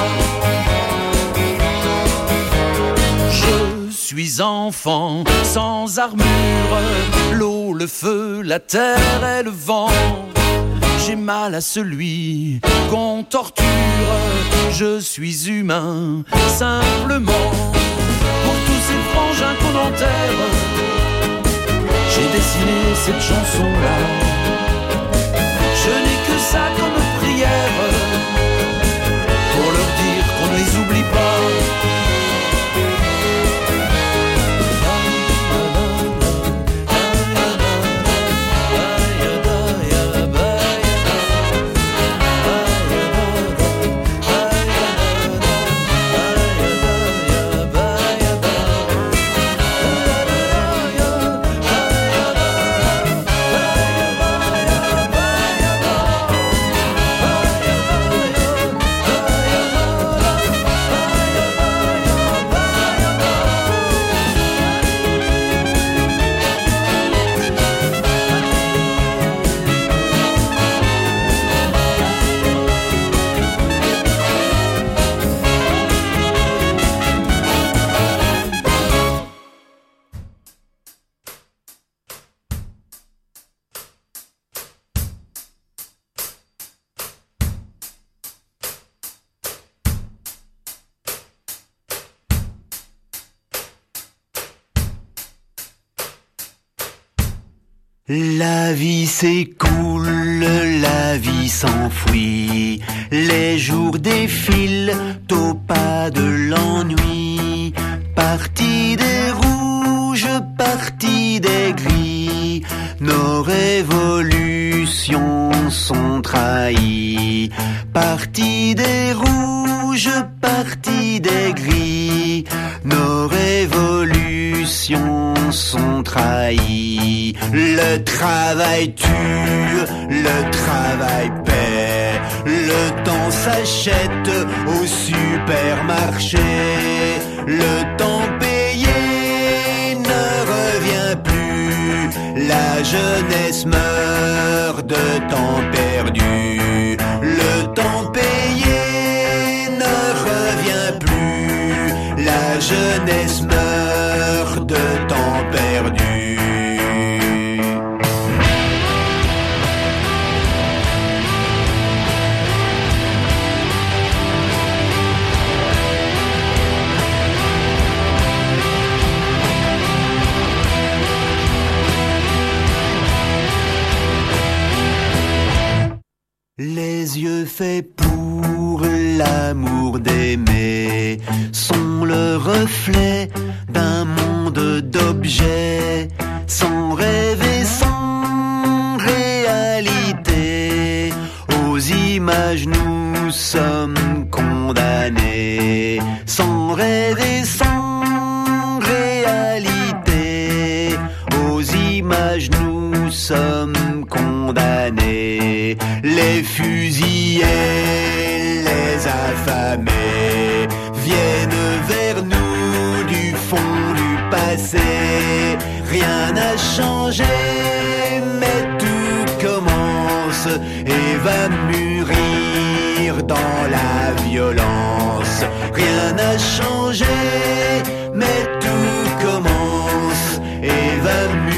Je suis enfant sans armure, l'eau, le feu, la terre et le vent. J'ai mal à celui qu'on torture, je suis humain simplement. Pour tous ces frangins qu'on enterre, j'ai dessiné cette chanson-là. Je n'ai que ça comme prière, pour leur dire qu'on ne les oublie pas. La vie s'écoule, la vie s'enfuit, les jours défilent au pas de l'ennui. Parti des rouges, parti des gris, nos révolutions sont trahies. Parti des rouges, parti des gris, nos révolutions sont trahies. Le travail tue, le travail paie, le temps s'achète au supermarché. Le temps payé ne revient plus, la jeunesse meurt de temps perdu. Le temps payé ne revient plus, la jeunesse meurt de temps perdu. Les yeux faits pour l'amour d'aimer sont le reflet d'un monde d'objets, sans rêve et sans réalité. Aux images nous sommes condamnés, sans rêve et sans réalité. Aux images nous sommes condamnés. Les fusillés, les affamés viennent vers nous du fond du passé. Rien n'a changé, mais tout commence et va mûrir dans la violence. Rien n'a changé, mais tout commence et va mûrir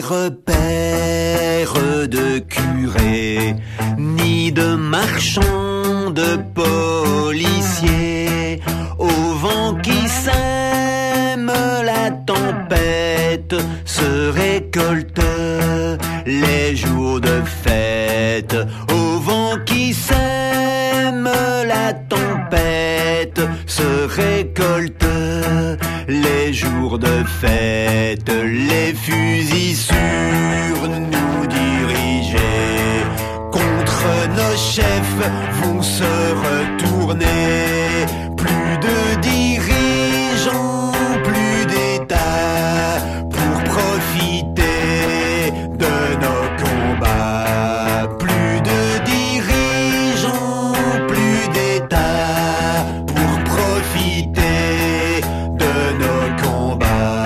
repères de curés, ni de marchands, de policiers. Au vent qui sème la tempête se récolte les jours de fête. Au vent qui sème la tempête se récolte les jours de fête. Les fusils sur nous dirigés contre nos chefs vont se retourner. Plus de dirigeants, plus d'États pour profiter de nos combats. Plus de dirigeants, plus d'États pour profiter de nos combats.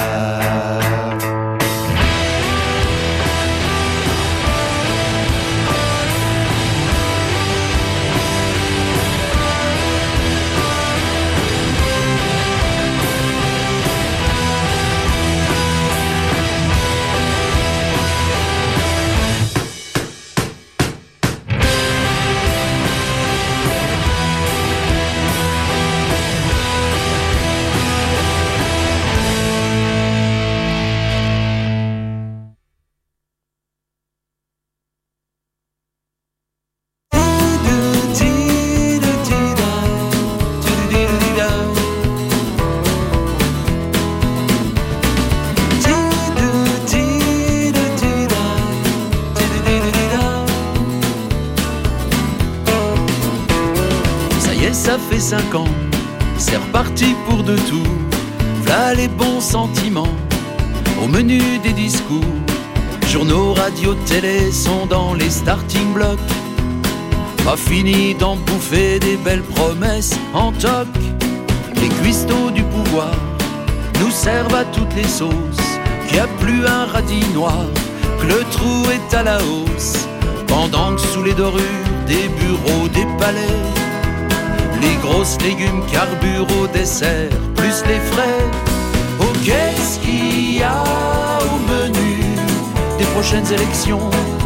Ça fait 5 ans, c'est reparti pour de tout. V'là les bons sentiments, au menu des discours. Journaux, radio, télé sont dans les starting blocks. Pas fini d'en bouffer des belles promesses en toc. Les cuistots du pouvoir nous servent à toutes les sauces. Qu'il n'y a plus un radis noir, que le trou est à la hausse. Pendant que sous les dorures des bureaux, des palais, les grosses légumes carburent au dessert, plus les frais. Oh, qu'est-ce qu'il y a au menu des prochaines élections?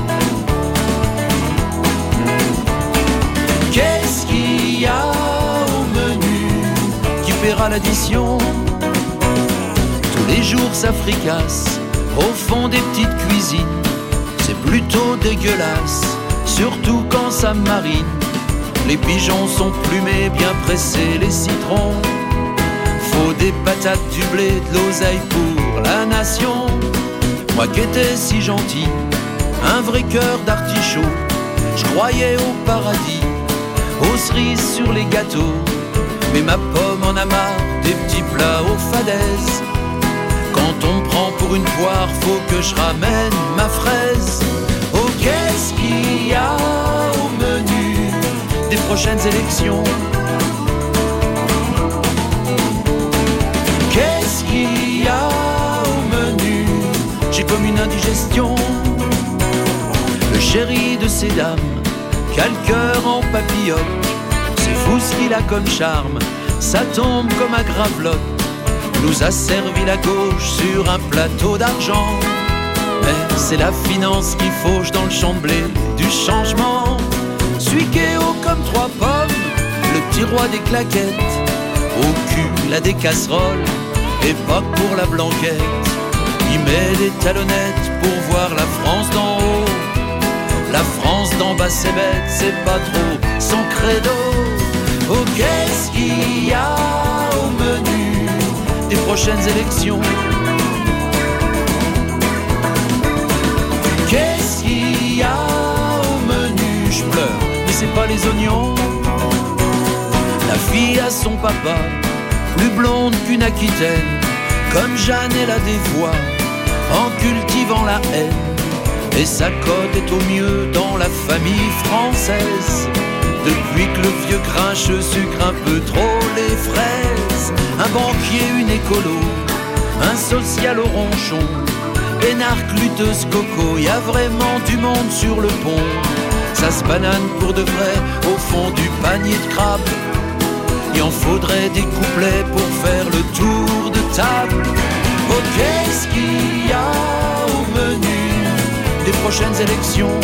Qu'est-ce qu'il y a au menu qui paiera l'addition? Tous les jours ça fricasse au fond des petites cuisines. C'est plutôt dégueulasse, surtout quand ça marine. Les pigeons sont plumés, bien pressés, les citrons. Faut des patates, du blé, de l'oseille pour la nation. Moi qui étais si gentil, un vrai cœur d'artichaut. Je croyais au paradis, aux cerises sur les gâteaux. Mais ma pomme en a marre des petits plats aux falaises. Quand on me prend pour une poire, faut que je ramène ma fraise. Oh, qu'est-ce qu'il y a au menu des prochaines élections? Qu'est-ce qu'il y a au menu? J'ai comme une indigestion. Le chéri de ces dames, qu'a le cœur en papillote. C'est fou ce qu'il a comme charme, ça tombe comme un gravelotte. Nous a servi la gauche sur un plateau d'argent. Mais c'est la finance qui fauche dans le champ de blé du changement. Celui qui est haut comme 3 pommes, le petit roi des claquettes. Au cul, il a des casseroles, et pas pour la blanquette. Il met des talonnettes pour voir la France d'en haut. La France d'en bas c'est bête, c'est pas trop son credo. Oh, qu'est-ce qu'il y a au menu des prochaines élections? Qu'est-ce qu'il y a au menu? Je pleure, mais c'est pas les oignons. La fille a son papa, plus blonde qu'une Aquitaine. Comme Jeanne, elle a des voix en cultivant la haine. Et sa cote est au mieux dans la famille française. Depuis que le vieux grincheux sucre un peu trop les fraises. Un banquier, une écolo, un social au ronchon. Énarque, lutteuse, coco, y a vraiment du monde sur le pont. Ça se banane pour de vrai au fond du panier de crabe. Il en faudrait des couplets pour faire le tour de table. Oh, qu'est-ce qu'il y a au menu prochaines élections.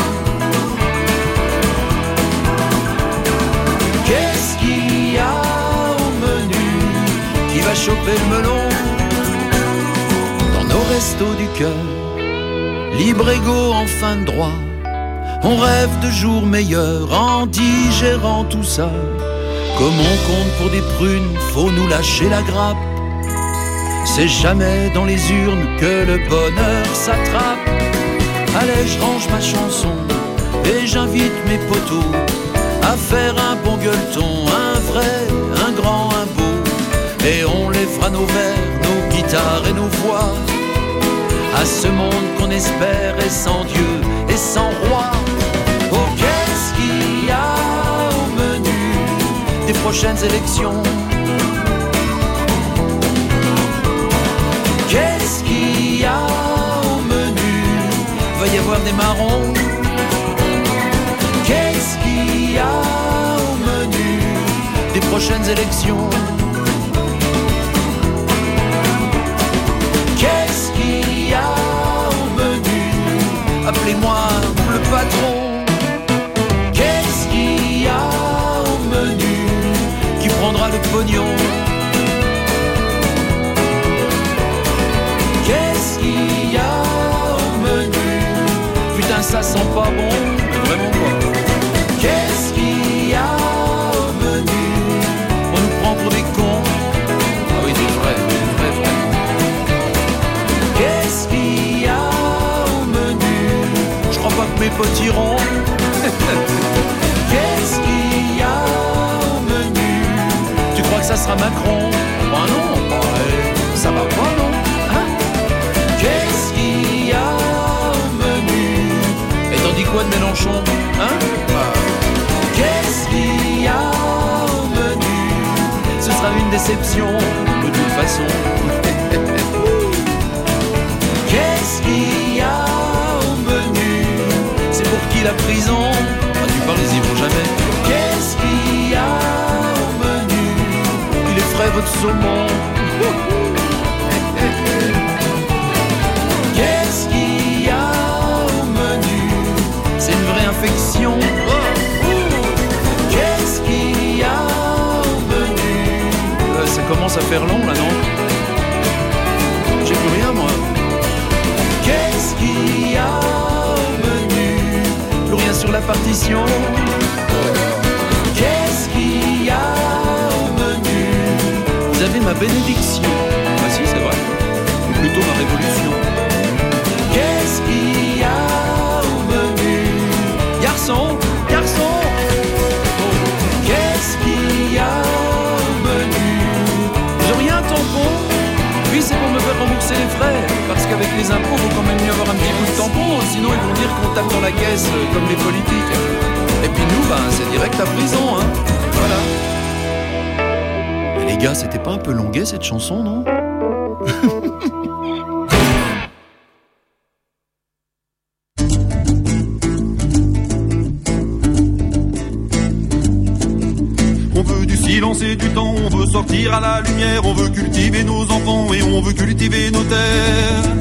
Qu'est-ce qu'il y a au menu qui va choper le melon dans nos restos du cœur? Libre égaux en fin de droit, on rêve de jours meilleurs en digérant tout ça. Comme on compte pour des prunes, faut nous lâcher la grappe. C'est jamais dans les urnes que le bonheur s'attrape. Allez, je range ma chanson et j'invite mes potos à faire un bon gueuleton, un vrai, un grand, un beau. Et on lèvera nos verres, nos guitares et nos voix à ce monde qu'on espère est sans Dieu et sans roi. Oh, qu'est-ce qu'il y a au menu des prochaines élections? Qu'est-ce qu'il y a au menu? Va y avoir des marrons. Qu'est-ce qu'il y a au menu des prochaines élections? Qu'est-ce qu'il y a au menu? Appelez-moi le patron. Qu'est-ce qu'il y a au menu qui prendra le pognon? Qu'est-ce qu'il y a au menu? Putain, ça sent pas bon, vraiment pas. Qu'est-ce qu'il y a au menu? On nous prend pour des cons. Ah oui, des vrais. Qu'est-ce qu'il y a au menu? Je crois pas que mes potes iront. Qu'est-ce qu'il y a au menu? Tu crois que ça sera Macron? Bah non, bah, ça va pas, non? Hein? Qu'est-ce qu'il y a au menu? Et t'en dis quoi de Mélenchon? Hein? Bah, qu'est-ce qu'il y a au menu? Ce sera une déception, de toute façon. Qu'est-ce qu'il y a au menu? C'est pour qui la prison? Ah, tu parles, ils y vont jamais. Qu'est-ce qu'il y a au menu? Il est frais votre saumon. Qu'est-ce qu'il y a au menu? C'est une vraie infection. Qu'est-ce qu'il y a au menu? Ça commence à faire long là, non? J'ai plus rien moi. Qu'est-ce qu'il y a au menu? Plus rien sur la partition. Qu'est-ce qu'il y a au menu? Vous avez ma bénédiction. Ah si, c'est vrai. Ou plutôt ma révolution. Qu'est-ce qu'il y a au menu? Garçon, garçon. Oh. Qu'est-ce qu'il y a au menu? Vous auriez un tampon? Oui, c'est pour me faire rembourser les frais. Parce qu'avec les impôts, il faut quand même mieux avoir un petit bout de tampon. Sinon, ils vont dire qu'on tape dans la caisse comme les politiques. Et puis nous, c'est direct à prison, hein. Voilà. Et les gars, c'était pas un peu longuet cette chanson, non? On veut du silence et du temps, on veut sortir à la lumière, on veut cultiver nos enfants et on veut cultiver nos terres.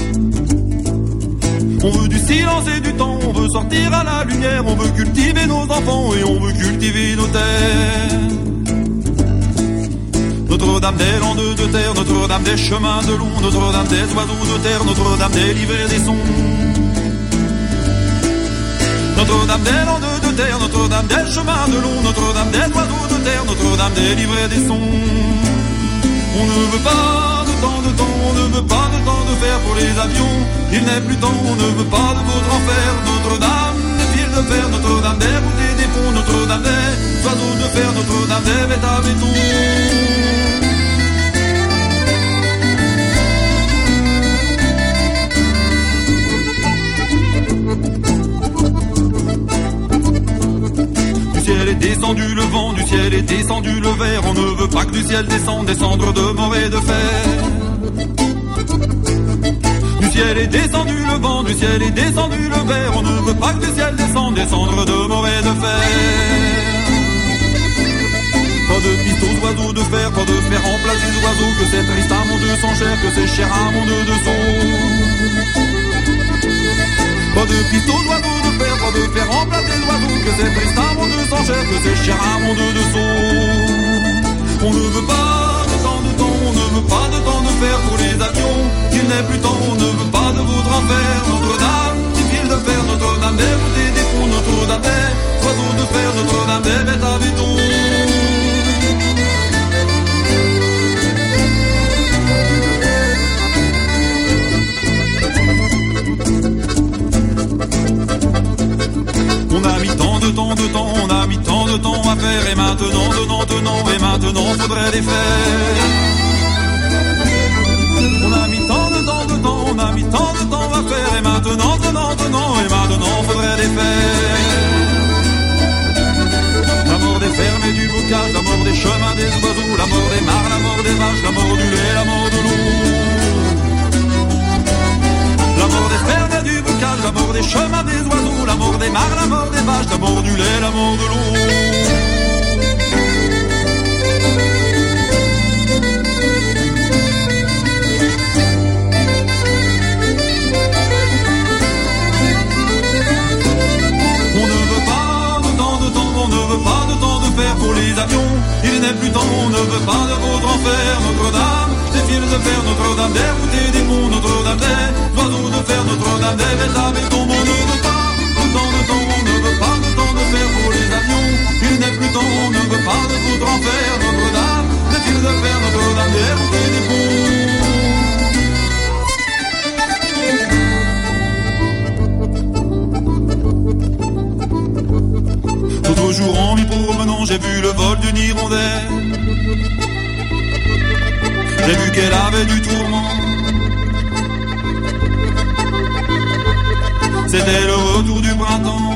On veut du silence et du temps, on veut sortir à la lumière, on veut cultiver nos enfants et on veut cultiver nos terres. Notre-Dame des landes de terre, Notre-Dame des chemins de long, Notre-Dame des oiseaux de terre, Notre-Dame des livres et des sons. Notre-Dame des landes de terre, Notre-Dame des chemins de long, Notre-Dame des oiseaux de terre, Notre-Dame des livres et des sons. On ne veut pas de temps, on ne veut pas de temps de fer pour les avions. Il n'est plus temps, on ne veut pas de votre enfer. Notre-Dame des fils de fer, Notre-Dame des routes et des ponts, Notre-Dame des oiseaux de fer, Notre-Dame des bêtes à béton. Du ciel est descendu le vent, du ciel est descendu le verre. On ne veut pas que du ciel descende des cendres de mort et de fer. Du ciel est descendu le vent, du ciel est descendu le verre. On ne veut pas que du ciel descende des cendres de mort et de fer. Pas de piste aux oiseaux de fer, pas de fer en place des oiseaux. Que c'est triste un monde sans chair, que c'est cher un monde de son. Pas de piste aux oiseaux de fer, pas de fer remplacer l'oiseau. Que c'est triste un monde sans chair, que c'est cher un monde de saut. On ne veut pas de temps de temps, on ne veut pas de temps de fer pour les avions. Qu'il n'est plus temps, on ne veut pas de votre enfer. Notre-Dame, des fils de fer, Notre-Dame des routes et des ponts, Notre-Dame des oiseaux de fer, Notre-Dame des bêtes à béton. On a mis tant de temps, on a mis tant de temps à faire. Et maintenant, et maintenant faudrait les faire. On a mis tant de temps, on a mis tant de temps à faire. Et maintenant, et maintenant faudrait les faire. La mort des fermes et du bocage, la mort des chemins des oiseaux, la mort des mares, la mort des vaches, la mort du lait, la mort de l'eau. La mort des fermes et du bocage, la mort des chemins des oiseaux, la mort des mares, la mort des vaches, la mort du lait, la mort de l'eau. On ne veut pas de temps de temps, on ne veut pas de temps de fer pour les avions. Il n'est plus temps, on ne veut pas de votre enfer. Notre-Dame, des fils de fer, Notre-Dame des routes et des ponts, Notre-Dame des oiseaux de fer, Notre-Dame des bêtes à béton. On ne veut pas de temps de temps, on ne veut pas de temps de fer pour les avions. Il n'est plus temps, on ne veut pas de votre enfer. Notre-Dame, des fils de fer, Notre-Dame des routes et des ponts. L'autre jour en m'y promenant, j'ai vu le vol d'une hirondelle. J'ai vu qu'elle avait du tourment. C'était le retour du printemps.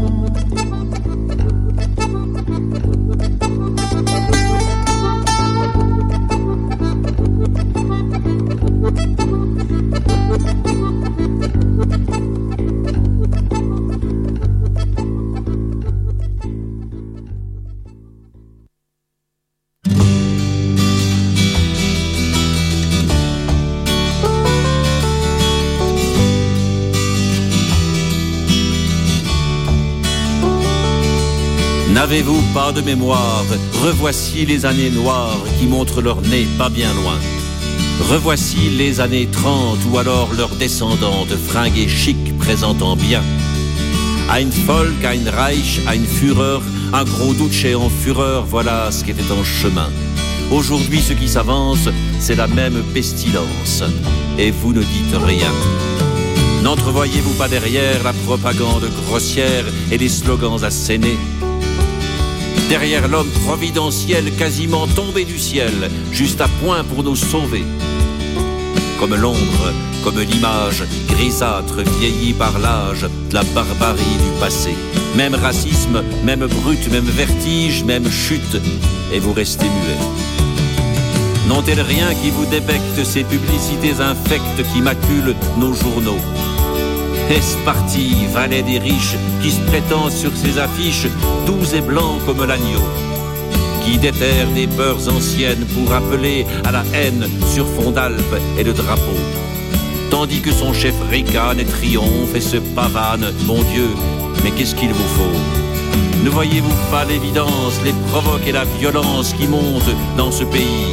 N'avez-vous pas de mémoire? Revoici les années noires qui montrent leur nez pas bien loin. Revoici les années 30 ou alors leurs descendantes fringuées chic présentant bien. Ein Volk, ein Reich, ein Führer, un gros duce en fureur, voilà ce qui était en chemin. Aujourd'hui, ce qui s'avance, c'est la même pestilence. Et vous ne dites rien. N'entrevoyez-vous pas derrière la propagande grossière et les slogans assénés? Derrière l'homme providentiel quasiment tombé du ciel, juste à point pour nous sauver. Comme l'ombre, comme l'image, grisâtre, vieillie par l'âge, de la barbarie du passé. Même racisme, même brute, même vertige, même chute, et vous restez muets. N'ont-elles rien qui vous débecte ces publicités infectes qui maculent nos journaux? Est-ce parti, valet des riches, qui se prétend sur ses affiches, doux et blanc comme l'agneau, qui déterre des peurs anciennes pour appeler à la haine sur fond d'Alpes et de drapeaux, tandis que son chef ricane et triomphe et se pavane, mon Dieu, mais qu'est-ce qu'il vous faut? Ne voyez-vous pas l'évidence, les provoques et la violence qui montent dans ce pays?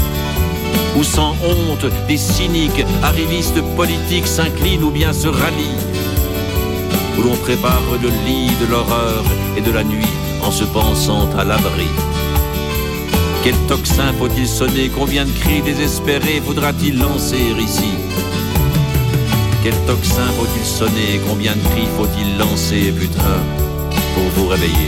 Où sans honte, des cyniques, arrivistes politiques s'inclinent ou bien se rallient, où l'on prépare le lit de l'horreur et de la nuit en se pensant à l'abri. Quel tocsin faut-il sonner? Combien de cris désespérés faudra-t-il lancer ici? Quel tocsin faut-il sonner? Combien de cris faut-il lancer, putain, pour vous réveiller?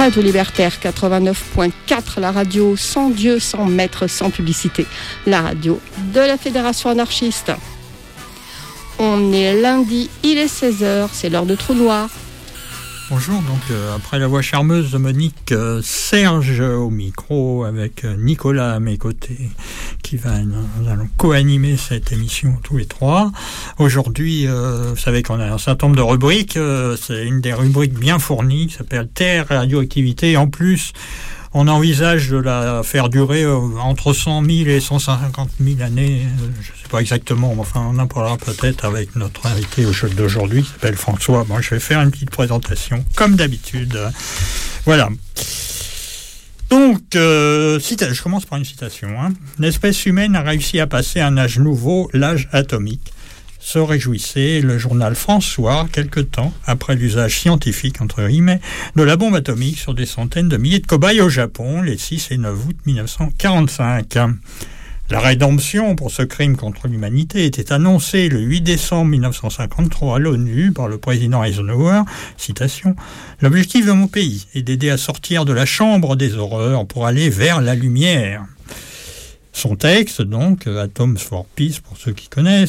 Radio Libertaire 89.4, la radio sans Dieu, sans maître, sans publicité. La radio de la Fédération anarchiste. On est lundi, il est 16h, c'est l'heure de Trou Noir. Bonjour, donc après la voix charmeuse de Monique, Serge au micro avec Nicolas à mes côtés nous allons co-animer cette émission tous les trois. Aujourd'hui, vous savez qu'on a un certain nombre de rubriques, c'est une des rubriques bien fournies qui s'appelle Terre et Radioactivité. Et en plus, on envisage de la faire durer entre 100 000 et 150 000 années, je ne sais pas exactement, mais enfin on en parlera peut-être avec notre invité d'aujourd'hui qui s'appelle François. Bon, je vais faire une petite présentation, comme d'habitude. Voilà. Donc, je commence par une citation. L'espèce humaine a réussi à passer un âge nouveau, l'âge atomique. Se réjouissait le journal François, quelque temps après l'usage scientifique, entre guillemets, de la bombe atomique sur des centaines de milliers de cobayes au Japon, les 6 et 9 août 1945. La rédemption pour ce crime contre l'humanité était annoncée le 8 décembre 1953 à l'ONU par le président Eisenhower. Citation, « L'objectif de mon pays est d'aider à sortir de la chambre des horreurs pour aller vers la lumière. » Son texte, donc, Atoms for Peace, pour ceux qui connaissent,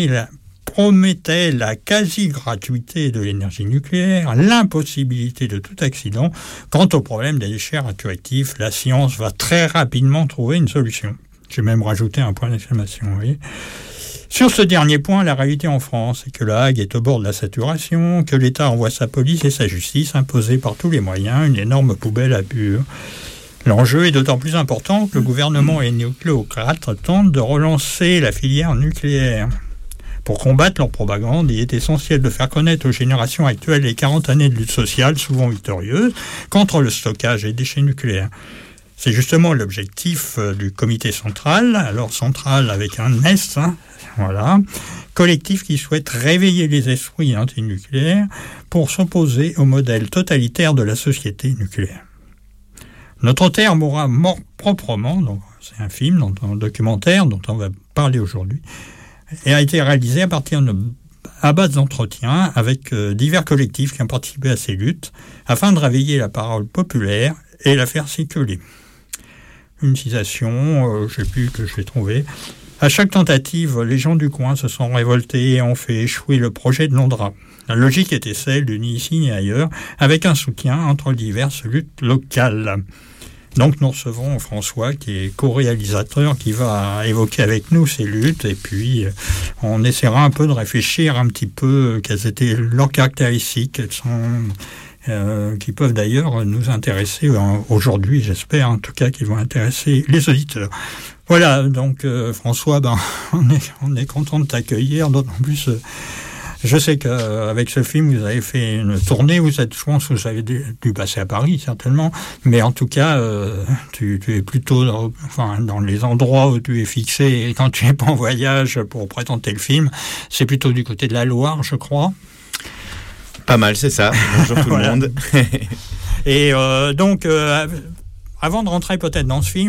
promettait la quasi-gratuité de l'énergie nucléaire, l'impossibilité de tout accident. Quant au problème des déchets radioactifs, la science va très rapidement trouver une solution. J'ai même rajouté un point d'exclamation, vous voyez. Sur ce dernier point, la réalité en France est que la Hague est au bord de la saturation, que l'État envoie sa police et sa justice imposée par tous les moyens, une énorme poubelle à pur. L'enjeu est d'autant plus important que le gouvernement et les nucléocrates tentent de relancer la filière nucléaire. Pour combattre leur propagande, il est essentiel de faire connaître aux générations actuelles les 40 années de lutte sociale, souvent victorieuse, contre le stockage des déchets nucléaires. C'est justement l'objectif du comité central, alors central avec un S, voilà, collectif qui souhaite réveiller les esprits antinucléaires pour s'opposer au modèle totalitaire de la société nucléaire. Notre Terre mourra mort proprement, donc c'est un film, un documentaire dont on va parler aujourd'hui, et a été réalisé à base d'entretiens avec divers collectifs qui ont participé à ces luttes, afin de réveiller la parole populaire et la faire circuler. Une citation, je ne sais plus que je vais trouver. À chaque tentative, les gens du coin se sont révoltés et ont fait échouer le projet de l'Ondra. La logique était celle de ni ici ni ailleurs, avec un soutien entre diverses luttes locales. Donc nous recevons François, qui est co-réalisateur, qui va évoquer avec nous ces luttes, et puis on essaiera un peu de réfléchir un petit peu quelles étaient leurs caractéristiques, qui peuvent d'ailleurs nous intéresser aujourd'hui, j'espère en tout cas qu'ils vont intéresser les auditeurs. Voilà, donc François, on est content de t'accueillir, d'autant plus... Je sais qu'avec ce film, vous avez fait une tournée, je pense que vous avez dû passer à Paris, certainement, mais en tout cas, tu es plutôt dans les endroits où tu es fixé, et quand tu n'es pas en voyage pour présenter le film, c'est plutôt du côté de la Loire, je crois. Pas mal, c'est ça. Bonjour tout le monde. Et donc, avant de rentrer peut-être dans ce film,